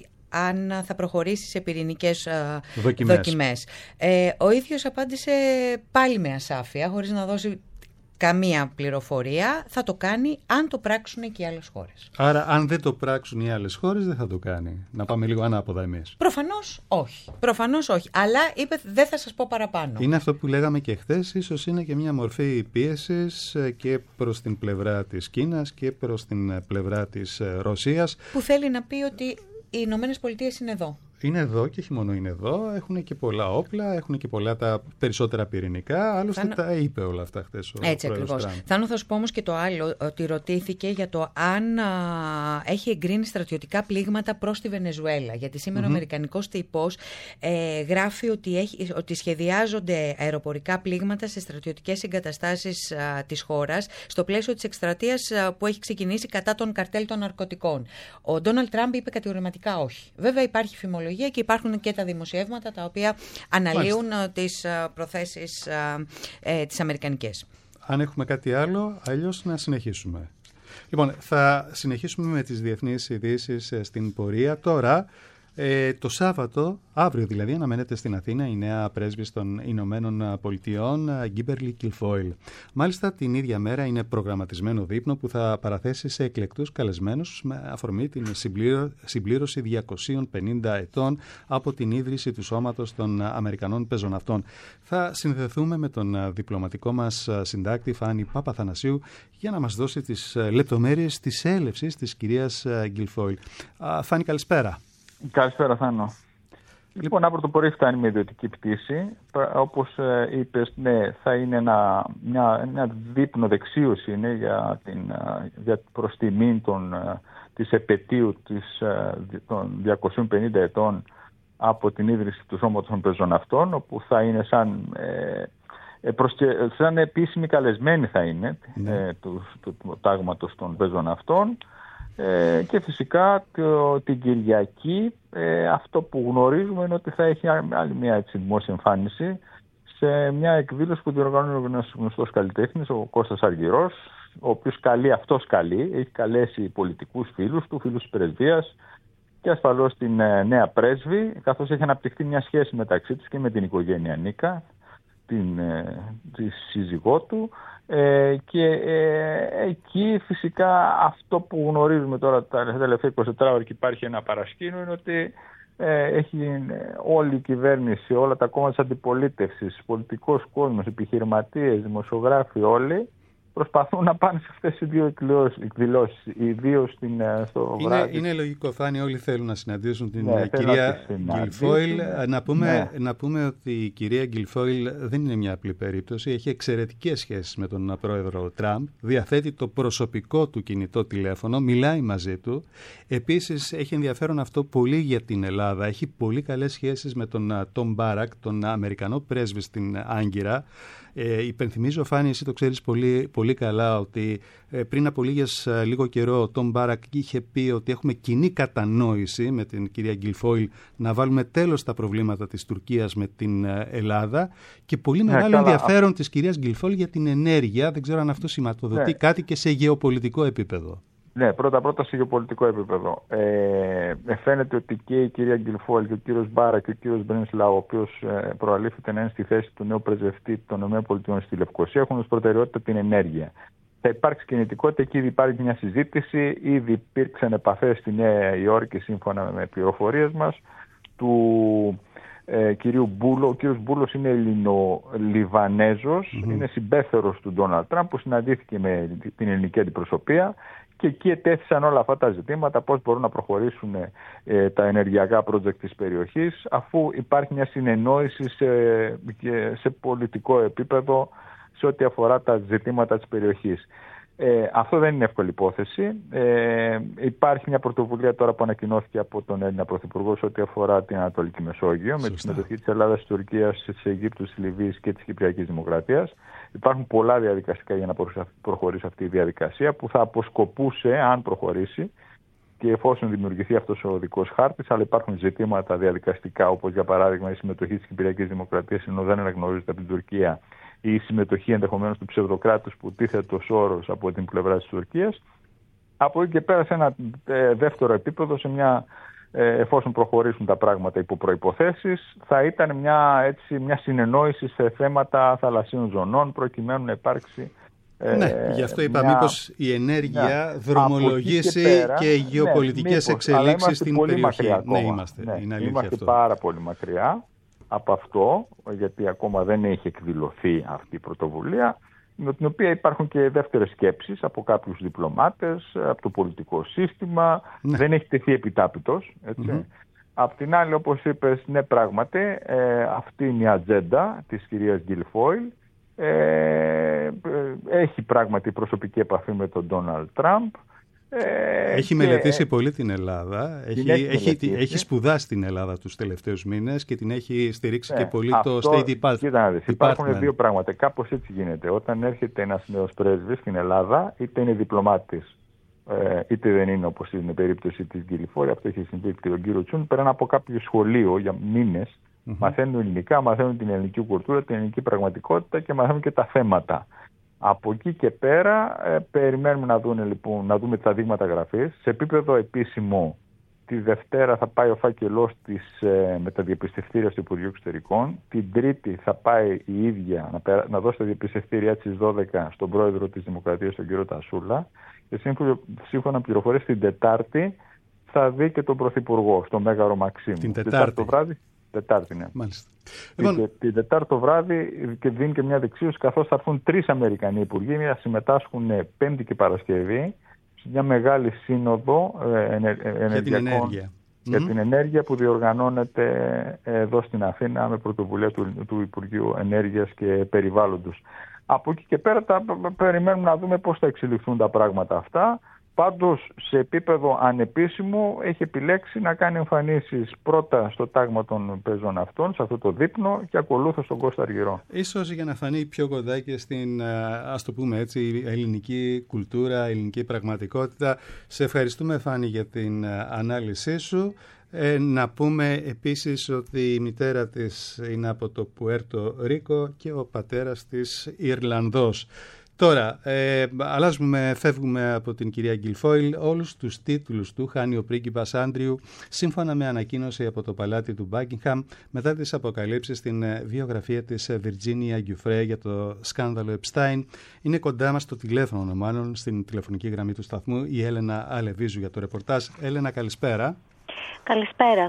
αν θα προχωρήσει σε πυρηνικές ε, δοκιμές. δοκιμές. Ε, ο ίδιος απάντησε πάλι με ασάφεια, χωρίς να δώσει καμία πληροφορία. Θα το κάνει αν το πράξουν και οι άλλες χώρες. Άρα αν δεν το πράξουν οι άλλες χώρες δεν θα το κάνει. Να πάμε λίγο ανάποδα εμείς. Προφανώς όχι. Προφανώς όχι. Αλλά είπε δεν θα σας πω παραπάνω. Είναι αυτό που λέγαμε και χθες. Ίσως είναι και μια μορφή πίεσης και προς την πλευρά της Κίνας και προς την πλευρά της Ρωσίας. Που θέλει να πει ότι οι Ηνωμένες Πολιτείες είναι εδώ. Είναι εδώ και όχι μόνο είναι εδώ, έχουν και πολλά όπλα, έχουν και πολλά τα περισσότερα πυρηνικά, άλλωστε Θάνο... τα είπε όλα αυτά χθες ο Έτσι ακριβώς. Θάνο, θα σου πω όμως και το άλλο, ότι ρωτήθηκε για το αν α, έχει εγκρίνει στρατιωτικά πλήγματα προς τη Βενεζουέλα, γιατί σήμερα mm-hmm. ο Αμερικανικός τύπος ε, γράφει ότι, έχει, ότι σχεδιάζονται αεροπορικά πλήγματα σε στρατιωτικές εγκαταστάσεις α, της χώρας, στο πλαίσιο της εκστρατείας α, που έχει ξεκινήσει κατά των καρτέλ των ναρκωτικών. Ο Ντόναλντ Τραμπ είπε κατηγορηματικά όχι. Βέβαια υπάρχει φημολογία και υπάρχουν και τα δημοσιεύματα τα οποία αναλύουν Μάλιστα. τις προθέσεις ε, τις αμερικανικές. Αν έχουμε κάτι άλλο, αλλιώς να συνεχίσουμε. Λοιπόν, θα συνεχίσουμε με τις διεθνείς ειδήσεις στην πορεία. Τώρα, ε, το Σάββατο, αύριο δηλαδή, αναμένεται στην Αθήνα η νέα πρέσβης των Ηνωμένων Πολιτειών, Γκίμπερλι Κιλφόιλ. Μάλιστα, την ίδια μέρα είναι προγραμματισμένο δείπνο που θα παραθέσει σε εκλεκτούς καλεσμένους με αφορμή την συμπλήρωση διακοσίων πενήντα ετών από την ίδρυση του Σώματος των Αμερικανών Πεζοναυτών. Θα συνδεθούμε με τον διπλωματικό μας συντάκτη Φάνη Παπαθανασίου για να μας δώσει τις λεπτομέρειες της έλευσης της κυρίας Κιλφόιλ. Φάνη, καλησπέρα. Καλησπέρα, Θάνο. Λοιπόν, αύριο το πρωί φτάνει με ιδιωτική πτήση. Όπως ε, είπες, ναι, θα είναι ένα, μια, μια δείπνο δεξίωση είναι για, την, για προς τιμήν των, της επετείου της, των διακοσίων πενήντα ετών από την ίδρυση του Σώματος των Πεζοναυτών, όπου θα είναι σαν, ε, προσκε, σαν επίσημη καλεσμένη θα είναι mm. ε, του, του, του τάγματος των πεζοναυτών. Ε, και φυσικά το, την Κυριακή ε, αυτό που γνωρίζουμε είναι ότι θα έχει άλλη μια έτσι, δημόσια εμφάνιση σε μια εκδήλωση που διοργανώνει ο γνωστός καλλιτέχνης, ο Κώστας Αργυρός, ο οποίος καλεί, αυτός καλεί, έχει καλέσει πολιτικούς φίλους του, φίλους της πρεσβείας και ασφαλώς την ε, νέα πρέσβη, καθώς έχει αναπτυχθεί μια σχέση μεταξύ τους και με την οικογένεια Νίκα. την, τη σύζυγό του, ε, και ε, εκεί φυσικά αυτό που γνωρίζουμε τώρα τα τελευταία είκοσι τέσσερις ώρες και υπάρχει ένα παρασκήνιο είναι ότι ε, έχει όλη η κυβέρνηση, όλα τα κόμματα της αντιπολίτευσης, πολιτικός κόσμος, επιχειρηματίες, δημοσιογράφοι, όλοι προσπαθούν να πάνε σε αυτές τις δύο εκδηλώσεις, ιδίως στο είναι, βράδυ. Είναι λογικό, Φάνη, όλοι θέλουν να συναντήσουν την ναι, κυρία Γκιλφόιλ. Να πούμε, ναι. να πούμε ότι η κυρία Γκιλφόιλ δεν είναι μια απλή περίπτωση. Έχει εξαιρετικές σχέσεις με τον πρόεδρο Τραμπ. Διαθέτει το προσωπικό του κινητό τηλέφωνο, μιλάει μαζί του. Επίσης, έχει ενδιαφέρον αυτό πολύ για την Ελλάδα. Έχει πολύ καλές σχέσεις με τον Τόμ Μπάρακ, τον Αμερικανό πρέσβη στην Άγκυρα. Ε, υπενθυμίζω, Φάνη, εσύ το ξέρεις πολύ, πολύ καλά, ότι ε, πριν από λίγες, λίγο καιρό ο Τόμ Μπάρακ είχε πει ότι έχουμε κοινή κατανόηση με την κυρία Γκιλφόιλ να βάλουμε τέλος στα προβλήματα της Τουρκίας με την Ελλάδα, και πολύ μεγάλο ναι, ενδιαφέρον της κυρίας Γκιλφόιλ για την ενέργεια. Δεν ξέρω αν αυτό σηματοδοτεί ναι. κάτι και σε γεωπολιτικό επίπεδο. Ναι, πρώτα-πρώτα σε γεωπολιτικό επίπεδο. Ε, φαίνεται ότι και η κυρία Γκιλφόιλ και ο κύριος Μπάρα και ο κύριος Μπρένσλαου, ο οποίος ε, προαλήφθηκε να είναι στη θέση του νέου πρεσβευτή των ΗΠΑ στη Λευκοσία, έχουν ως προτεραιότητα την ενέργεια. Θα υπάρξει κινητικότητα και ήδη υπάρχει μια συζήτηση. Ήδη υπήρξαν επαφές στη Νέα Υόρκη, σύμφωνα με πληροφορίες μας, του ε, κυρίου Μπούλο. Ο κύριος Μπούλος είναι Ελληνο-Λιβανέζος, mm-hmm. είναι συμπέθερος του Ντόναλντ Τραμπ, που συναντήθηκε με την ελληνική αντιπροσωπεία. Και εκεί ετέθησαν όλα αυτά τα ζητήματα, πώς μπορούν να προχωρήσουν ε, τα ενεργειακά project της περιοχής, αφού υπάρχει μια συνεννόηση σε, σε πολιτικό επίπεδο σε ό,τι αφορά τα ζητήματα της περιοχής. Ε, αυτό δεν είναι εύκολη υπόθεση. Ε, υπάρχει μια πρωτοβουλία τώρα που ανακοινώθηκε από τον Έλληνα Πρωθυπουργό σε ό,τι αφορά την Ανατολική Μεσόγειο, Σωστά. με τη συμμετοχή της Ελλάδας, της Τουρκίας, της Αιγύπτου, της Λιβύης και της Κυπριακής Δημοκρατίας. Υπάρχουν πολλά διαδικαστικά για να προχωρήσει αυτή η διαδικασία, που θα αποσκοπούσε, αν προχωρήσει και εφόσον δημιουργηθεί αυτός ο οδικός χάρτης, αλλά υπάρχουν ζητήματα διαδικαστικά, όπως για παράδειγμα η συμμετοχή της Κυπριακής Δημοκρατίας, ενώ δεν αναγνωρίζεται από την Τουρκία, ή η συμμετοχή ενδεχομένως του ψευδοκράτους που τίθεται ως όρος από την πλευρά της Τουρκίας. Από εκεί και πέρα σε ένα ε, δεύτερο επίπεδο, σε μια, ε, εφόσον προχωρήσουν τα πράγματα υπό προϋποθέσεις, θα ήταν μια, έτσι, μια συνεννόηση σε θέματα θαλασσίων ζωνών, προκειμένου να υπάρξει. Ε, ναι, γι' αυτό είπα μια... μήπως η ενέργεια ναι, δρομολογήσει και, πέρα, και γεωπολιτικές ναι, εξελίξεις στην περιοχή. Ναι, είμαστε, ναι, είναι είμαστε αυτό. πάρα πολύ μακριά από αυτό, γιατί ακόμα δεν έχει εκδηλωθεί αυτή η πρωτοβουλία, με την οποία υπάρχουν και δεύτερες σκέψεις από κάποιους διπλωμάτες, από το πολιτικό σύστημα, ναι. δεν έχει τεθεί επιτάπητος, έτσι. Mm-hmm. Απ' την άλλη, όπως είπες, ναι, πράγματι, ε, αυτή είναι η ατζέντα της κυρίας Γκιλφόιλ. Ε, έχει πράγματι προσωπική επαφή με τον Ντόναλντ Τραμπ. Ε, έχει μελετήσει και... πολύ την Ελλάδα, έχει, έχει, έχει, έχει σπουδάσει την Ελλάδα τους τελευταίους μήνες και την έχει στηρίξει ε, και πολύ αυτό, το State Department. Κοίτα, δεις, υπάρχουν δύο πράγματα. Κάπως έτσι γίνεται. Όταν έρχεται ένας νέος πρέσβης στην Ελλάδα, είτε είναι διπλωμάτης, ε, είτε δεν είναι, όπως είναι η περίπτωση της Γκιλφόιλ, αυτό έχει συμβεί και τον κύριο Τσούν, πέραν από κάποιο σχολείο για μήνες, mm-hmm. μαθαίνουν ελληνικά, μαθαίνουν την ελληνική κουλτούρα, την ελληνική πραγματικότητα και μαθαίνουν και τα θέματα. Από εκεί και πέρα ε, περιμένουμε να, δουν, λοιπόν, να δούμε τα δείγματα γραφής. Σε επίπεδο επίσημο, τη Δευτέρα θα πάει ο φάκελός της ε, με τα διαπιστευτήρια του Υπουργείου Εξωτερικών. Την Τρίτη θα πάει η ίδια να, περα... να δώσει τα διαπιστευτήρια στις δώδεκα στον πρόεδρο της Δημοκρατίας, τον κύριο Τασούλα. Και σύμφωνα με πληροφορίες, την Τετάρτη θα δει και τον Πρωθυπουργό στο Μέγαρο Μαξίμου. Την Τετάρτη. Το βράδυ. Τετάρτη, ναι. Μάλιστα. Λοιπόν... Και την Τετάρτη το βράδυ και δίνει και μια δεξίωση, καθώς θα έρθουν τρεις Αμερικανοί υπουργοί να συμμετάσχουν Πέμπτη και Παρασκευή σε μια μεγάλη σύνοδο ενεργειακών για την ενέργεια. Για mm-hmm. την ενέργεια που διοργανώνεται εδώ στην Αθήνα με πρωτοβουλία του, του Υπουργείου Ενέργειας και Περιβάλλοντος. Από εκεί και πέρα τα, περιμένουμε να δούμε πώς θα εξελιχθούν τα πράγματα αυτά. Πάντως, σε επίπεδο ανεπίσημο, έχει επιλέξει να κάνει εμφανίσεις πρώτα στο τάγμα των πεζών αυτών, σε αυτό το δείπνο, και ακολούθως στον Κώστα Αργυρό. Ίσως για να φανεί πιο κοντά και στην, ας το πούμε έτσι, ελληνική κουλτούρα, ελληνική πραγματικότητα. Σε ευχαριστούμε, Φάνη, για την ανάλυσή σου. Ε, να πούμε επίσης ότι η μητέρα της είναι από το Πουέρτο Ρίκο και ο πατέρας της Ιρλανδός. Τώρα, ε, αλλάζουμε, φεύγουμε από την κυρία Γκιλφόιλ. Όλους τους τίτλους του χάνει ο πρίγκιπας Άντριου, σύμφωνα με ανακοίνωση από το παλάτι του Μπάκιγχαμ, μετά τις αποκαλύψεις στην βιογραφία της Βιρτζίνια Γκιουφρέ για το σκάνδαλο Επστάιν. Είναι κοντά μας στο τηλέφωνο, μάλλον, στην τηλεφωνική γραμμή του σταθμού, η Έλενα Αλεβίζου για το ρεπορτάζ. Έλενα, καλησπέρα. Καλησπέρα.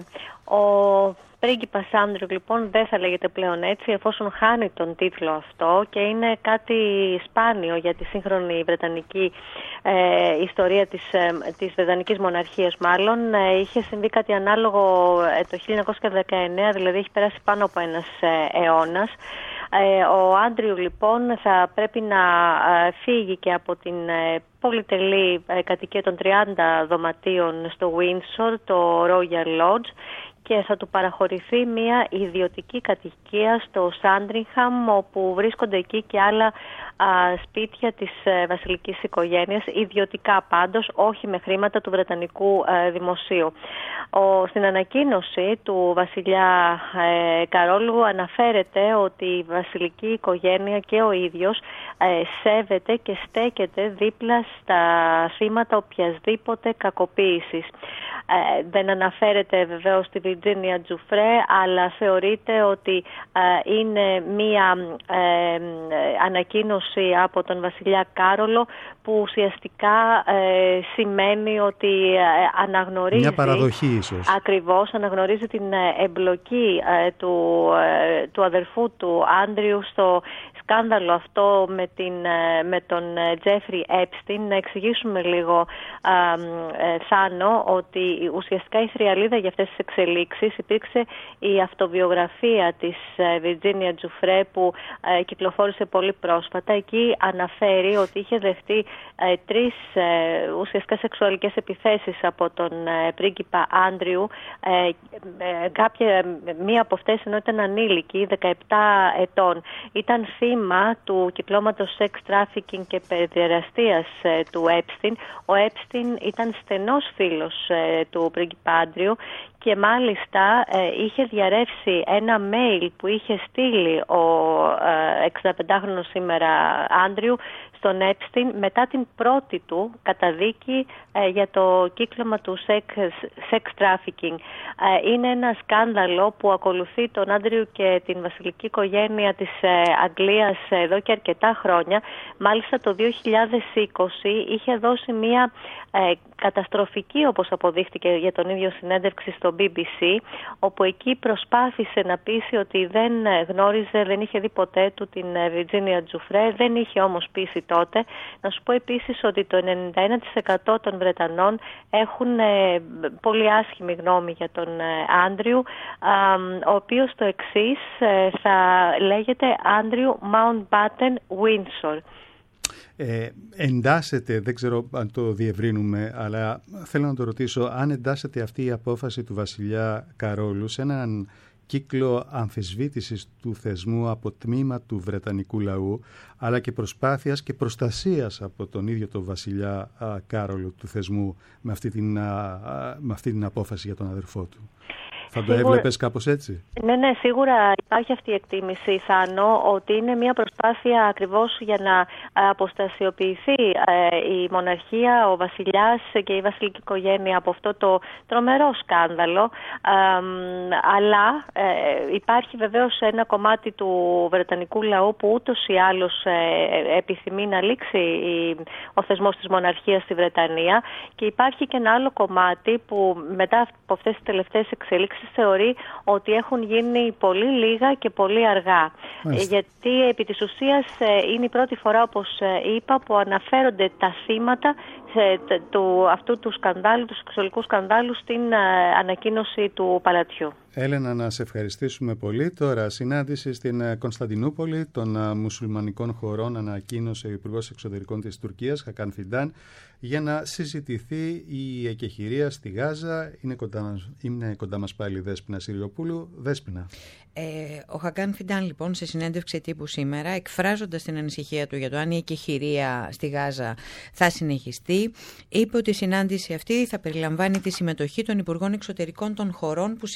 Ο πρίγκιπας Άντριου λοιπόν δεν θα λέγεται πλέον έτσι, εφόσον χάνει τον τίτλο αυτό, και είναι κάτι σπάνιο για τη σύγχρονη βρετανική ε, ιστορία της, ε, της βρετανικής μοναρχίας. Μάλλον ε, είχε συμβεί κάτι ανάλογο ε, το χίλια εννιακόσια δεκαεννέα, δηλαδή έχει περάσει πάνω από ένας ε, αιώνας. Ε, ο Άντριου λοιπόν θα πρέπει να ε, φύγει και από την ε, πολυτελή ε, κατοικία των τριάντα δωματίων στο Windsor, το Royal Lodge, και θα του παραχωρηθεί μια ιδιωτική κατοικία στο Σάντριγχαμ, όπου βρίσκονται εκεί και άλλα α, σπίτια της ε, βασιλικής οικογένειας, ιδιωτικά πάντως, όχι με χρήματα του Βρετανικού ε, δημοσίου. Ο, στην ανακοίνωση του βασιλιά ε, Καρόλου αναφέρεται ότι η βασιλική οικογένεια και ο ίδιος ε, σέβεται και στέκεται δίπλα στα θύματα οποιασδήποτε κακοποίησης. Ε, δεν αναφέρεται βεβαίως στη Βιρτζίνια Γκιουφρέ, αλλά θεωρείται ότι ε, είναι μία ε, ανακοίνωση από τον βασιλιά Κάρολο που ουσιαστικά ε, σημαίνει ότι ε, αναγνωρίζει... Μια παραδοχή ίσως. Ακριβώς, αναγνωρίζει την εμπλοκή ε, του, ε, του αδερφού του Άντριου στο σκάνδαλο αυτό με, την, με τον Τζέφρι Έπστιν. Να εξηγήσουμε λίγο, ε, ε, Θάνο, ότι ουσιαστικά η θριαλίδα για αυτές τις εξελίξεις υπήρξε η αυτοβιογραφία της Βιρτζίνια Γκιουφρέ που ε, κυκλοφόρησε πολύ πρόσφατα. Εκεί αναφέρει ότι είχε δεχτεί ε, τρεις ε, ουσιαστικά σεξουαλικές επιθέσεις από τον ε, πρίγκιπα Άντριου. Ε, ε, κάποια, μία από αυτές, ενώ ήταν ανήλικη, δεκαεπτά ετών, ήταν θύμα του κυκλώματος σεξ τράφικινγκ και παιδεραστίας ε, του Έπστιν. Ο Έπστιν ήταν στενός φίλος ε, του πρίγκιπα Άντριου και μάλιστα ε, είχε διαρρεύσει ένα mail που είχε στείλει ο ε, εξηνταπεντάχρονος σήμερα Άντριου στον Έπστιν μετά την πρώτη του καταδίκη ε, για το κύκλωμα του sex trafficking. Ε, είναι ένα σκάνδαλο που ακολουθεί τον Άντριου και την βασιλική οικογένεια της ε, Αγγλίας εδώ και αρκετά χρόνια. Μάλιστα το δύο χιλιάδες είκοσι είχε δώσει μια ε, καταστροφική, όπως αποδείχτηκε, για τον ίδιο συνέντευξη στο μπι μπι σι, όπου εκεί προσπάθησε να πείσει ότι δεν γνώριζε, δεν είχε δει ποτέ του την Βιρτζίνια Γκιουφρέ, δεν είχε όμως πείσει τότε. Να σου πω επίσης ότι το ενενήντα ένα τοις εκατό των Βρετανών έχουν ε, πολύ άσχημη γνώμη για τον ε, Άντριου, ε, ο οποίος το εξής ε, θα λέγεται Άντριου Mountbatten Windsor. Ε, εντάσσεται, δεν ξέρω αν το διευρύνουμε, αλλά θέλω να το ρωτήσω, αν εντάσσεται αυτή η απόφαση του βασιλιά Καρόλου σε έναν κύκλο αμφισβήτησης του θεσμού από τμήμα του βρετανικού λαού, αλλά και προσπάθειας και προστασίας από τον ίδιο τον βασιλιά α, Κάρολο του θεσμού με αυτή την, α, με αυτή την απόφαση για τον αδερφό του. Θα το έβλεπες κάπως έτσι? Ναι, ναι, σίγουρα υπάρχει αυτή η εκτίμηση, Θάνο, ότι είναι μια προσπάθεια ακριβώς για να αποστασιοποιηθεί ε, η μοναρχία, ο βασιλιάς και η βασιλική οικογένεια από αυτό το τρομερό σκάνδαλο. Ε, αλλά ε, υπάρχει βεβαίως ένα κομμάτι του βρετανικού λαού που ούτως ή άλλως ε, επιθυμεί να λήξει η, ο θεσμός της μοναρχίας στη Βρετανία, και υπάρχει και ένα άλλο κομμάτι που μετά από αυτές τις τελευταίες εξελίξεις θεωρεί ότι έχουν γίνει πολύ λίγα και πολύ αργά. Μάλιστα. Γιατί επί της ουσίας είναι η πρώτη φορά, όπως είπα, που αναφέρονται τα θύματα του, αυτού του σκανδάλου, του σεξουαλικού σκανδάλου, στην ανακοίνωση του παλατιού. Έλενα, να σε ευχαριστήσουμε πολύ. Τώρα, συνάντηση στην Κωνσταντινούπολη των μουσουλμανικών χωρών ανακοίνωσε ο Υπουργός Εξωτερικών της Τουρκίας, Χακάν Φιντάν, για να συζητηθεί η εκεχηρία στη Γάζα. Είναι κοντά μας, είναι κοντά μας πάλι η Δέσποινα Συριοπούλου. Δέσποινα. Ε, ο Χακάν Φιντάν, λοιπόν, σε συνέντευξη τύπου σήμερα, εκφράζοντας την ανησυχία του για το αν η εκεχηρία στη Γάζα θα συνεχιστεί, είπε ότι η συνάντηση αυτή θα περιλαμβάνει τη συμμετοχή των Υπουργών Εξωτερικών των χωρών που συμμετείχαν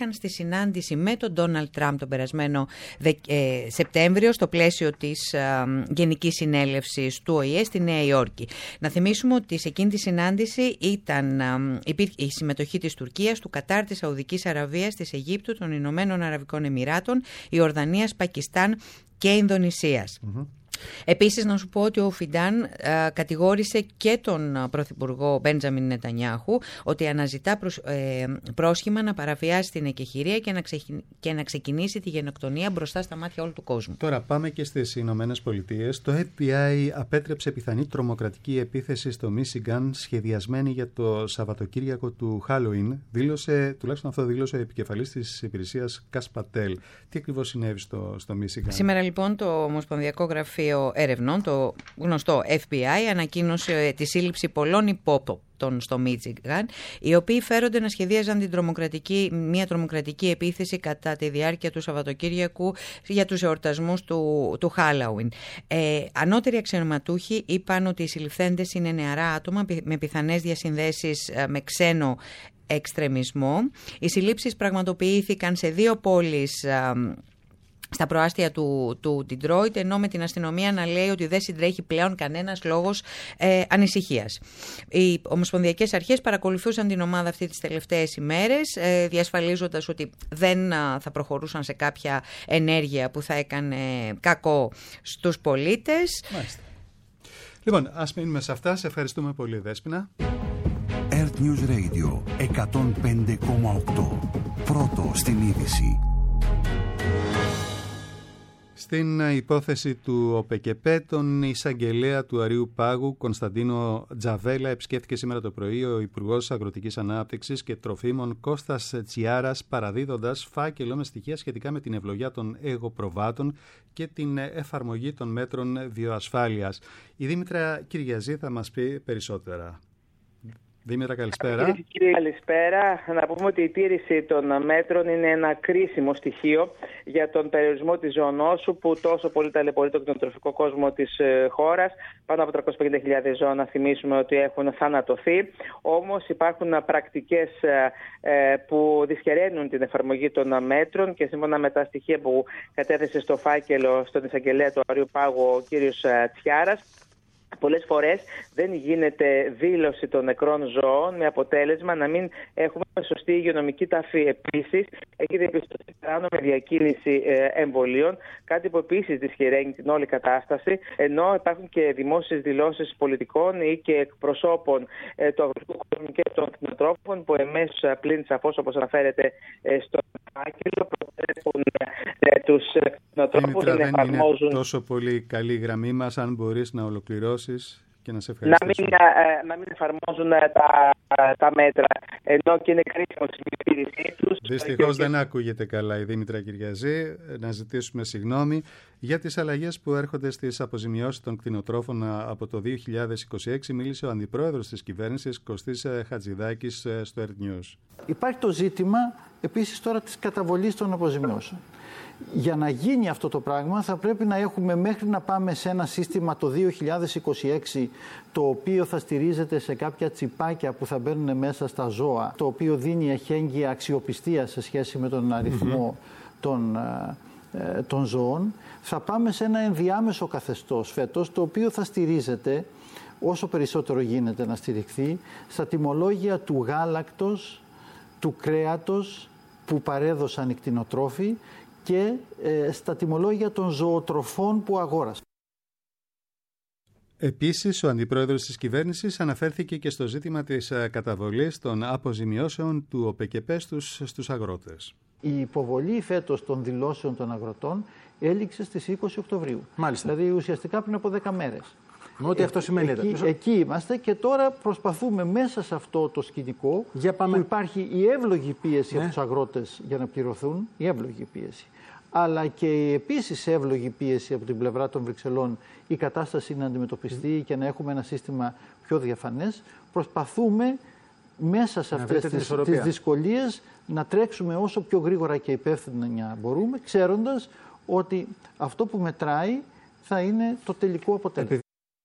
συμμετείχαν στη συνάντηση με τον Ντόναλντ Τραμπ τον περασμένο ε, Σεπτέμβριο στο πλαίσιο της ε, Γενικής Συνέλευσης του Ο Η Ε στη Νέα Υόρκη. Να θυμίσουμε ότι σε εκείνη τη συνάντηση ήταν, ε, υπήρχε η συμμετοχή της Τουρκίας, του Κατάρ, της Σαουδικής Αραβίας, της Αιγύπτου, των Ηνωμένων Αραβικών Εμιράτων, Ιορδανίας, Πακιστάν και Ινδονησίας. Mm-hmm. Επίσης, να σου πω ότι ο Φιντάν α, κατηγόρησε και τον Πρωθυπουργό Μπέντζαμιν Νετανιάχου ότι αναζητά προς, ε, πρόσχημα να παραβιάσει την εκεχηρία και να, ξε, και να ξεκινήσει τη γενοκτονία μπροστά στα μάτια όλου του κόσμου. Τώρα πάμε και στις Ηνωμένες Πολιτείες. Το Εφ Μπι Άι απέτρεψε πιθανή τρομοκρατική επίθεση στο Μίσιγκαν σχεδιασμένη για το Σαββατοκύριακο του Χάλοουιν. Δήλωσε, τουλάχιστον αυτό δήλωσε ο επικεφαλής της υπηρεσίας Κας Πατέλ. Τι ακριβώς συνέβη στο, στο Μίσιγκαν? Σήμερα λοιπόν το Ομοσπονδιακό Γραφείο Έρευνων, το γνωστό Εφ Μπι Άι, ανακοίνωσε τη σύλληψη πολλών υπόπτων στο Μίτσιγκαν, οι οποίοι φέρονται να σχεδίαζαν την τρομοκρατική, μια τρομοκρατική επίθεση κατά τη διάρκεια του Σαββατοκύριακου για τους εορτασμούς του, του Χάλαουιν. Ε, ανώτεροι αξιωματούχοι είπαν ότι οι συλληφθέντες είναι νεαρά άτομα με πιθανές διασυνδέσεις με ξένο εξτρεμισμό. Οι συλλήψεις πραγματοποιήθηκαν σε δύο πόλεις στα προάστια του, του Ντιτρόιτ, ενώ με την αστυνομία να λέει ότι δεν συντρέχει πλέον κανένας λόγος ε, ανησυχίας. Οι ομοσπονδιακές αρχές παρακολουθούσαν την ομάδα αυτή τις τελευταίες ημέρες, ε, διασφαλίζοντας ότι δεν α, θα προχωρούσαν σε κάποια ενέργεια που θα έκανε κακό στους πολίτες. Μάλιστα. Λοιπόν, ας μείνουμε σε αυτά. Σε ευχαριστούμε πολύ, Δέσποινα. Earth News Radio εκατόν πέντε κόμμα οκτώ. Πρώτο στην είδηση. Στην υπόθεση του ΟΠΕΚΕΠΕ, τον εισαγγελέα του Αρείου Πάγου, Κωνσταντίνο Τζαβέλα, επισκέφθηκε σήμερα το πρωί ο Υπουργός Αγροτικής Ανάπτυξης και Τροφίμων Κώστας Τσιάρας, παραδίδοντας φάκελο με στοιχεία σχετικά με την ευλογιά των εγωπροβάτων και την εφαρμογή των μέτρων βιοασφάλειας. Η Δήμητρα Κυριαζή θα μας πει περισσότερα. Δήμητρα, καλησπέρα. Κύριε, κύριε, καλησπέρα. Να πούμε ότι η τήρηση των μέτρων είναι ένα κρίσιμο στοιχείο για τον περιορισμό της ζωονόσου που τόσο πολύ ταλαιπωρεί τον κτηνοτροφικό κόσμο της χώρας. Πάνω από τριακόσιες πενήντα χιλιάδες ζώα, να θυμίσουμε ότι έχουν θανατωθεί. Όμως υπάρχουν πρακτικές που δυσχεραίνουν την εφαρμογή των μέτρων και σύμφωνα με τα στοιχεία που κατέθεσε στο φάκελο στον εισαγγελέα του Αρείου Πάγου ο κύριος Τσιάρας, πολλές φορές δεν γίνεται δήλωση των νεκρών ζώων με αποτέλεσμα να μην έχουμε σωστή υγειονομική ταφή. Επίσης, έχει διαπιστωθεί παράνομη διακίνηση εμβολίων, κάτι που επίσης δυσχεραίνει την όλη κατάσταση, ενώ υπάρχουν και δημόσιες δηλώσεις πολιτικών ή και εκπροσώπων του αγροτικού κόσμου και των κτηνοτρόφων που εμέσως πλην σαφώς, όπως αναφέρεται στο φάκελο, προτρέπουν τους κτηνοτρόφους να εφαρμόζουν. Δεν είναι τόσο πολύ καλή η γραμμή μας, αν μπορείς να ολοκληρώσεις και να σε ευχαριστήσω. Να μην, να μην εφαρμόζουν τα, τα μέτρα, ενώ και είναι κρίσιμο στην υπηρεσία τους. Δυστυχώς δεν ακούγεται καλά η Δήμητρα Κυριαζή. Να ζητήσουμε συγγνώμη για τις αλλαγές που έρχονται στις αποζημιώσεις των κτηνοτρόφων από το δύο χιλιάδες είκοσι έξι. Μίλησε ο αντιπρόεδρος της κυβέρνησης, Κωστής Χατζηδάκης, στο Earth News. Υπάρχει το ζήτημα επίσης τώρα της καταβολής των αποζημιώσεων. Για να γίνει αυτό το πράγμα θα πρέπει να έχουμε μέχρι να πάμε σε ένα σύστημα το δύο χιλιάδες είκοσι έξι το οποίο θα στηρίζεται σε κάποια τσιπάκια που θα μπαίνουν μέσα στα ζώα, το οποίο δίνει εχέγγυα αξιοπιστία σε σχέση με τον αριθμό mm-hmm. των, ε, των ζώων. Θα πάμε σε ένα ενδιάμεσο καθεστώς φέτος, το οποίο θα στηρίζεται όσο περισσότερο γίνεται να στηριχθεί στα τιμολόγια του γάλακτος, του κρέατος που παρέδωσαν οι κτηνοτρόφοι και ε, στα τιμολόγια των ζωοτροφών που αγόρασαν. Επίσης, ο αντιπρόεδρος της κυβέρνησης αναφέρθηκε και στο ζήτημα της καταβολής των αποζημιώσεων του ΟΠΕΚΕΠΕ στους, στους αγρότες. Η υποβολή φέτος των δηλώσεων των αγροτών έληξε στις είκοσι Οκτωβρίου. Μάλιστα. Δηλαδή ουσιαστικά πριν από δέκα μέρες. Με ό,τι ε, αυτό σημαίνει. Εκεί, εκεί είμαστε και τώρα προσπαθούμε μέσα σε αυτό το σκηνικό για πάμε. που υπάρχει η εύλογη πίεση ναι. από τους αγρότες για να πληρωθούν, η εύλογη πίεση, αλλά και επίσης εύλογη πίεση από την πλευρά των Βρυξελών η κατάσταση να αντιμετωπιστεί mm. και να έχουμε ένα σύστημα πιο διαφανές. Προσπαθούμε μέσα σε αυτές τις, τις δυσκολίες να τρέξουμε όσο πιο γρήγορα και υπεύθυνα μπορούμε, ξέροντας ότι αυτό που μετράει θα είναι το τελικό αποτέλεσμα.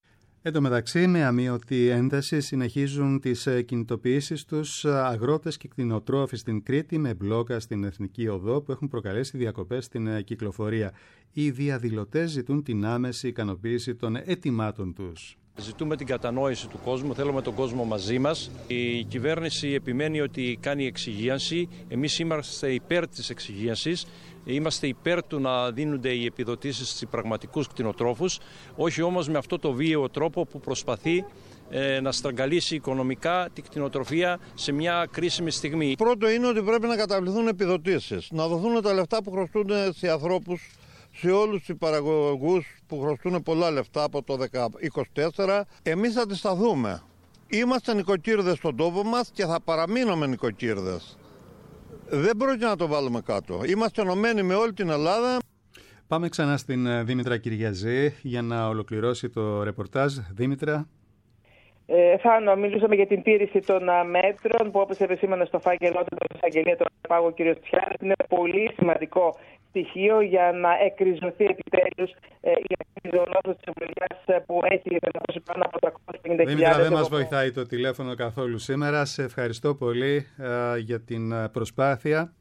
Εν τω μεταξύ, με αμείωτη ένταση συνεχίζουν τις κινητοποιήσεις τους αγρότες και κτηνοτρόφοι στην Κρήτη με μπλόκα στην Εθνική Οδό που έχουν προκαλέσει διακοπές στην κυκλοφορία. Οι διαδηλωτές ζητούν την άμεση ικανοποίηση των αιτημάτων τους. Ζητούμε την κατανόηση του κόσμου, θέλουμε τον κόσμο μαζί μας. Η κυβέρνηση επιμένει ότι κάνει εξυγίανση. Εμείς είμαστε υπέρ της εξυγίανσης. Είμαστε υπέρ του να δίνονται οι επιδοτήσεις στις πραγματικούς κτηνοτρόφους, όχι όμως με αυτό το βίαιο τρόπο που προσπαθεί ε, να στραγγαλίσει οικονομικά την κτηνοτροφία σε μια κρίσιμη στιγμή. Πρώτο είναι ότι πρέπει να καταβληθούν επιδοτήσεις, να δοθούν τα λεφτά που χρωστούν σε ανθρώπους, σε όλους τους παραγωγούς που χρωστούν πολλά λεφτά από το είκοσι τέσσερα. Εμείς θα αντισταθούμε. Είμαστε νοικοκύρδες στον τόπο μας και θα παραμείνουμε νοικοκύρδες. Δεν πρόκειται να το βάλουμε κάτω. Είμαστε ενωμένοι με όλη την Ελλάδα. Πάμε ξανά στην Δήμητρα Κυριαζή για να ολοκληρώσει το ρεπορτάζ. Δήμητρα. Ε, Θάνο, μιλούσαμε για την τήρηση των α, μέτρων που, όπως επεσήμανε στο φάκελό του τον εισαγγελία του Πάγου κ. Τσιάρης, είναι πολύ σημαντικό στοιχείο για να εκριζωθεί επιτέλους ε, η ζωνόσωση της εμβολιάς που έχει επενδύσει πάνω από τριακόσιες πενήντα χιλιάδες. Δήμητρα, δεν μας βοηθάει το τηλέφωνο καθόλου σήμερα. Σε ευχαριστώ πολύ ε, για την προσπάθεια.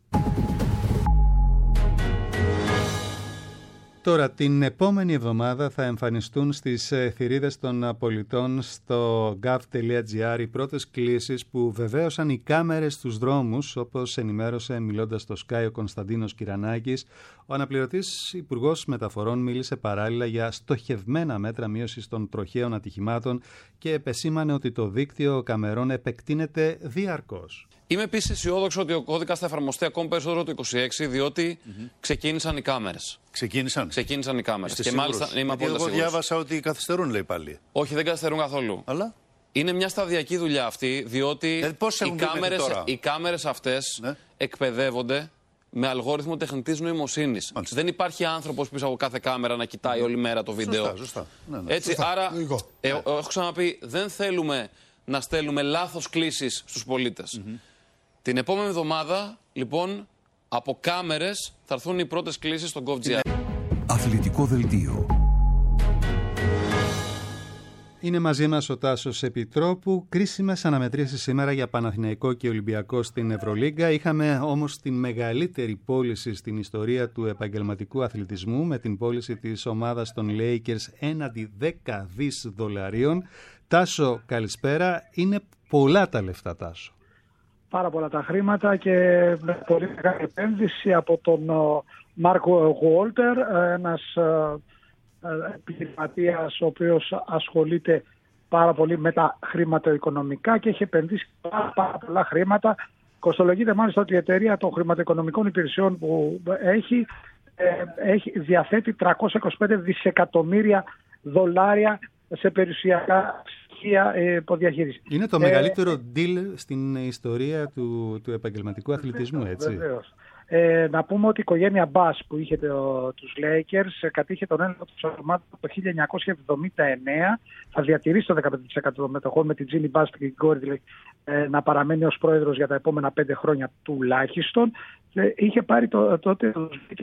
Τώρα, την επόμενη εβδομάδα θα εμφανιστούν στις θηρίδες των πολιτών στο gov τελεία gr οι πρώτες κλήσεις που βεβαίωσαν οι κάμερες στους δρόμους, όπως ενημέρωσε μιλώντας στο Sky ο Κωνσταντίνος Κυρανάκης. Ο αναπληρωτής Υπουργός Μεταφορών μίλησε παράλληλα για στοχευμένα μέτρα μείωσης των τροχαίων ατυχημάτων και επεσήμανε ότι το δίκτυο καμερών επεκτείνεται διαρκώς. Είμαι επίσης αισιόδοξο ότι ο κώδικας θα εφαρμοστεί ακόμη περισσότερο το είκοσι έξι, διότι mm-hmm. ξεκίνησαν οι κάμερες. Ξεκίνησαν. Ξεκίνησαν οι κάμερες. Είστε και σίγουρος? μάλιστα είμαι απόλυτα εγώ σίγουρος. Διάβασα ότι καθυστερούν, λέει πάλι. Όχι, δεν καθυστερούν καθόλου. Αλλά. Είναι μια σταδιακή δουλειά αυτή, διότι ε, οι, κάμερες, οι κάμερες αυτές ναι. εκπαιδεύονται με αλγόριθμο τεχνητής νοημοσύνης. Μάλιστα. Δεν υπάρχει άνθρωπος πίσω από κάθε κάμερα να κοιτάει όλη μέρα το βίντεο. Σωστά, σωστά. Ναι, ναι. Έτσι, σωστά. άρα, ε, ε, έχω ξαναπεί, δεν θέλουμε να στέλνουμε λάθος κλήσεις στους πολίτες. Mm-hmm. Την επόμενη εβδομάδα, λοιπόν, από κάμερες θα έρθουν οι πρώτες κλήσεις στο gov.gr. Αθλητικό δελτίο. Είναι μαζί μας ο Τάσος Επιτρόπου. Κρίσιμες αναμετρήσεις σήμερα για Παναθηναϊκό και Ολυμπιακό στην Ευρωλίγκα. Είχαμε όμως την μεγαλύτερη πώληση στην ιστορία του επαγγελματικού αθλητισμού με την πώληση της ομάδας των Lakers έναντι δέκα δισεκατομμύρια δολαρίων. Τάσο, καλησπέρα. Είναι πολλά τα λεφτά, Τάσο. Πάρα πολλά τα χρήματα και με πολύ μεγάλη επένδυση από τον Μάρκο Γουόλτερ, ένας επιχειρηματίας ο οποίος ασχολείται πάρα πολύ με τα χρηματοοικονομικά και έχει επενδύσει πάρα, πάρα πολλά χρήματα. Κοστολογείται μάλιστα ότι η εταιρεία των χρηματοοικονομικών υπηρεσιών που έχει, έχει διαθέτει τριακόσια είκοσι πέντε δισεκατομμύρια δολάρια σε περιουσιακά υποδιαχείριση. Είναι το ε, μεγαλύτερο ε, deal στην ιστορία του, του επαγγελματικού αθλητισμού, έτσι. Βεβαίως. Ε, να πούμε ότι η οικογένεια Μπάς που είχε το, τους Lakers κατήχε τον έλεγχο του ομάδας το χίλια εννιακόσια εβδομήντα εννέα. Θα διατηρήσει το δεκαπέντε τοις εκατό των μετοχών με την Τζίνι Μπάς και την κόρη δηλαδή, ε, να παραμένει ως πρόεδρος για τα επόμενα πέντε χρόνια τουλάχιστον. Ε, είχε πάρει το, τότε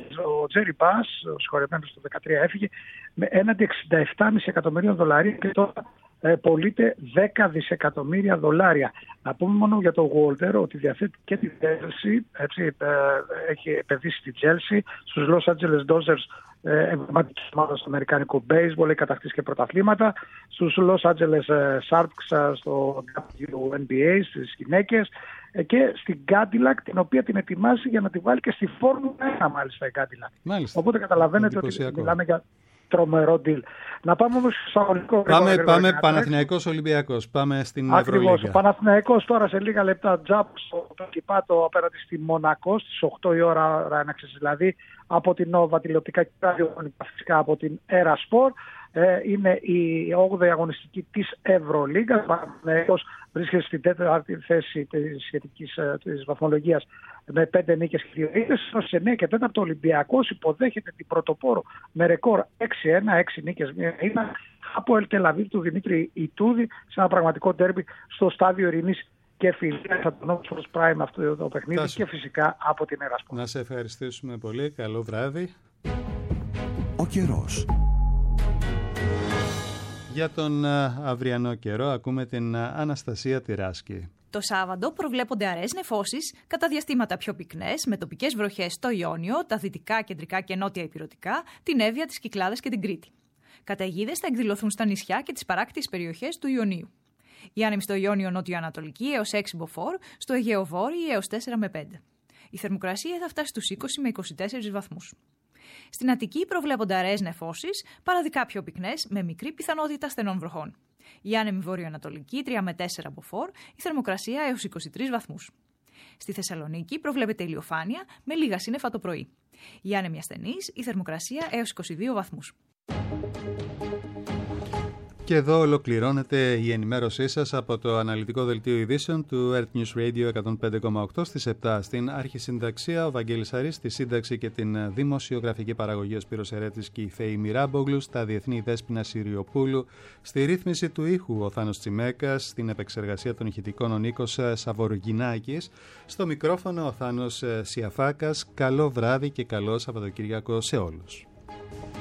ο Τζέρι Μπάς, ο συγχωρεμένος το δεκατρία έφυγε, με έναντι εξήντα επτά κόμμα πέντε εκατομμυρίων δολαρίων και τώρα ε, πωλείται δέκα δισεκατομμύρια δολάρια. Να πούμε μόνο για τον Γουόλτερ ότι διαθέτει και τη Chelsea, έτσι, ε, έχει επενδύσει στη Chelsea, στους Los Angeles Dodgers, εμβληματική ομάδα στο αμερικάνικο baseball, έχει κατακτήσει και πρωταθλήματα, στους Los Angeles Sharks στο ντάμπλιου εν μπι έι στις γυναίκες και στην Cadillac, την οποία την ετοιμάζει για να τη βάλει και στη Φόρμουλα ένα μάλιστα η Cadillac. Μάλιστα. Οπότε καταλαβαίνετε ότι μιλάμε για τρομερό deal. Να πάμε όμως στο αγωνιστικό. Πάμε, πάμε Παναθηναϊκός Ολυμπιακός. Πάμε στην Ευρωλίγκα. Ακριβώς. Ο Παναθηναϊκός τώρα σε λίγα λεπτά τζαμπ στο Κυπάτο απέναντι στη Μονακό στις οκτώ η ώρα Ράναξης, δηλαδή από την Νόβα τηλεοπτικά και ραδιοφωνικά φυσικά από την Ερασπορ. Ε, είναι η όγδοη αγωνιστική της Ευρωλίγκας. Ο Παναθηναϊκός βρίσκεται στην τέταρτη θέση της σχετικής της βαθμολογίας με πέντε νίκες και δύο ήττες. Σε εννέα και τέταρτο Ολυμπιακός υποδέχεται την πρωτοπόρο με ρεκόρ έξι ένα, έξι νίκες, μία ήττα από Ελ Τελαβίβ του Δημήτρη Ιτούδη σε ένα πραγματικό ντέρμπι στο στάδιο Ειρηνής και Φιλίας από τον Oxford Prime αυτό το παιχνίδι. Τάσου. Και φυσικά από την Ερασπορ. Να σε ευχαριστήσουμε πολύ. Καλό βράδυ. Ο καιρός. Για τον αυριανό καιρό ακούμε την Αναστασία Τυράσκη. Το Σάββατο προβλέπονται αραιές νεφώσεις, κατά διαστήματα πιο πυκνές, με τοπικές βροχές στο Ιόνιο, τα δυτικά, κεντρικά και νότια ηπειρωτικά, την Εύβοια, τις Κυκλάδες και την Κρήτη. Καταιγίδες θα εκδηλωθούν στα νησιά και τις παράκτιες περιοχές του Ιωνίου. Η άνεμη στο Ιόνιο νότιο-ανατολική έως έξι μποφόρ, στο Αιγαίο βόρειο έως τέσσερα με πέντε. Η θερμοκρασία θα φτάσει στους είκοσι με είκοσι τέσσερις βαθμούς. Στην Αττική προβλέπονται αραιές νεφώσεις, παραδικά πιο πυκνές, με μικρή πιθανότητα στενών βροχών. Η άνεμη βόρειο-ανατολική τρία με τέσσερα μποφόρ, η θερμοκρασία έως είκοσι τρεις βαθμούς. Στη Θεσσαλονίκη προβλέπεται ηλιοφάνεια με λίγα σύννεφα το πρωί. Η άνεμη ασθενής, η θερμοκρασία έως είκοσι δύο βαθμούς. Και εδώ ολοκληρώνεται η ενημέρωσή σας από το αναλυτικό δελτίο ειδήσεων του Earth News Radio εκατόν πέντε κόμμα οκτώ στις επτά. Στην αρχισυνταξία ο Βαγγέλης Αρής, στη σύνταξη και την δημοσιογραφική παραγωγή ο Σπύρος Ερέτης και η Φέη Μιράμπογλου, στα διεθνή Δέσποινα Συριοπούλου, στη ρύθμιση του ήχου ο Θάνος Τσιμέκας, στην επεξεργασία των ηχητικών ο Νίκος Σαβοργινάκης, στο μικρόφωνο ο Θάνος Σιαφάκας. Καλό βράδυ και καλό Σαββατοκύριακο σε όλους.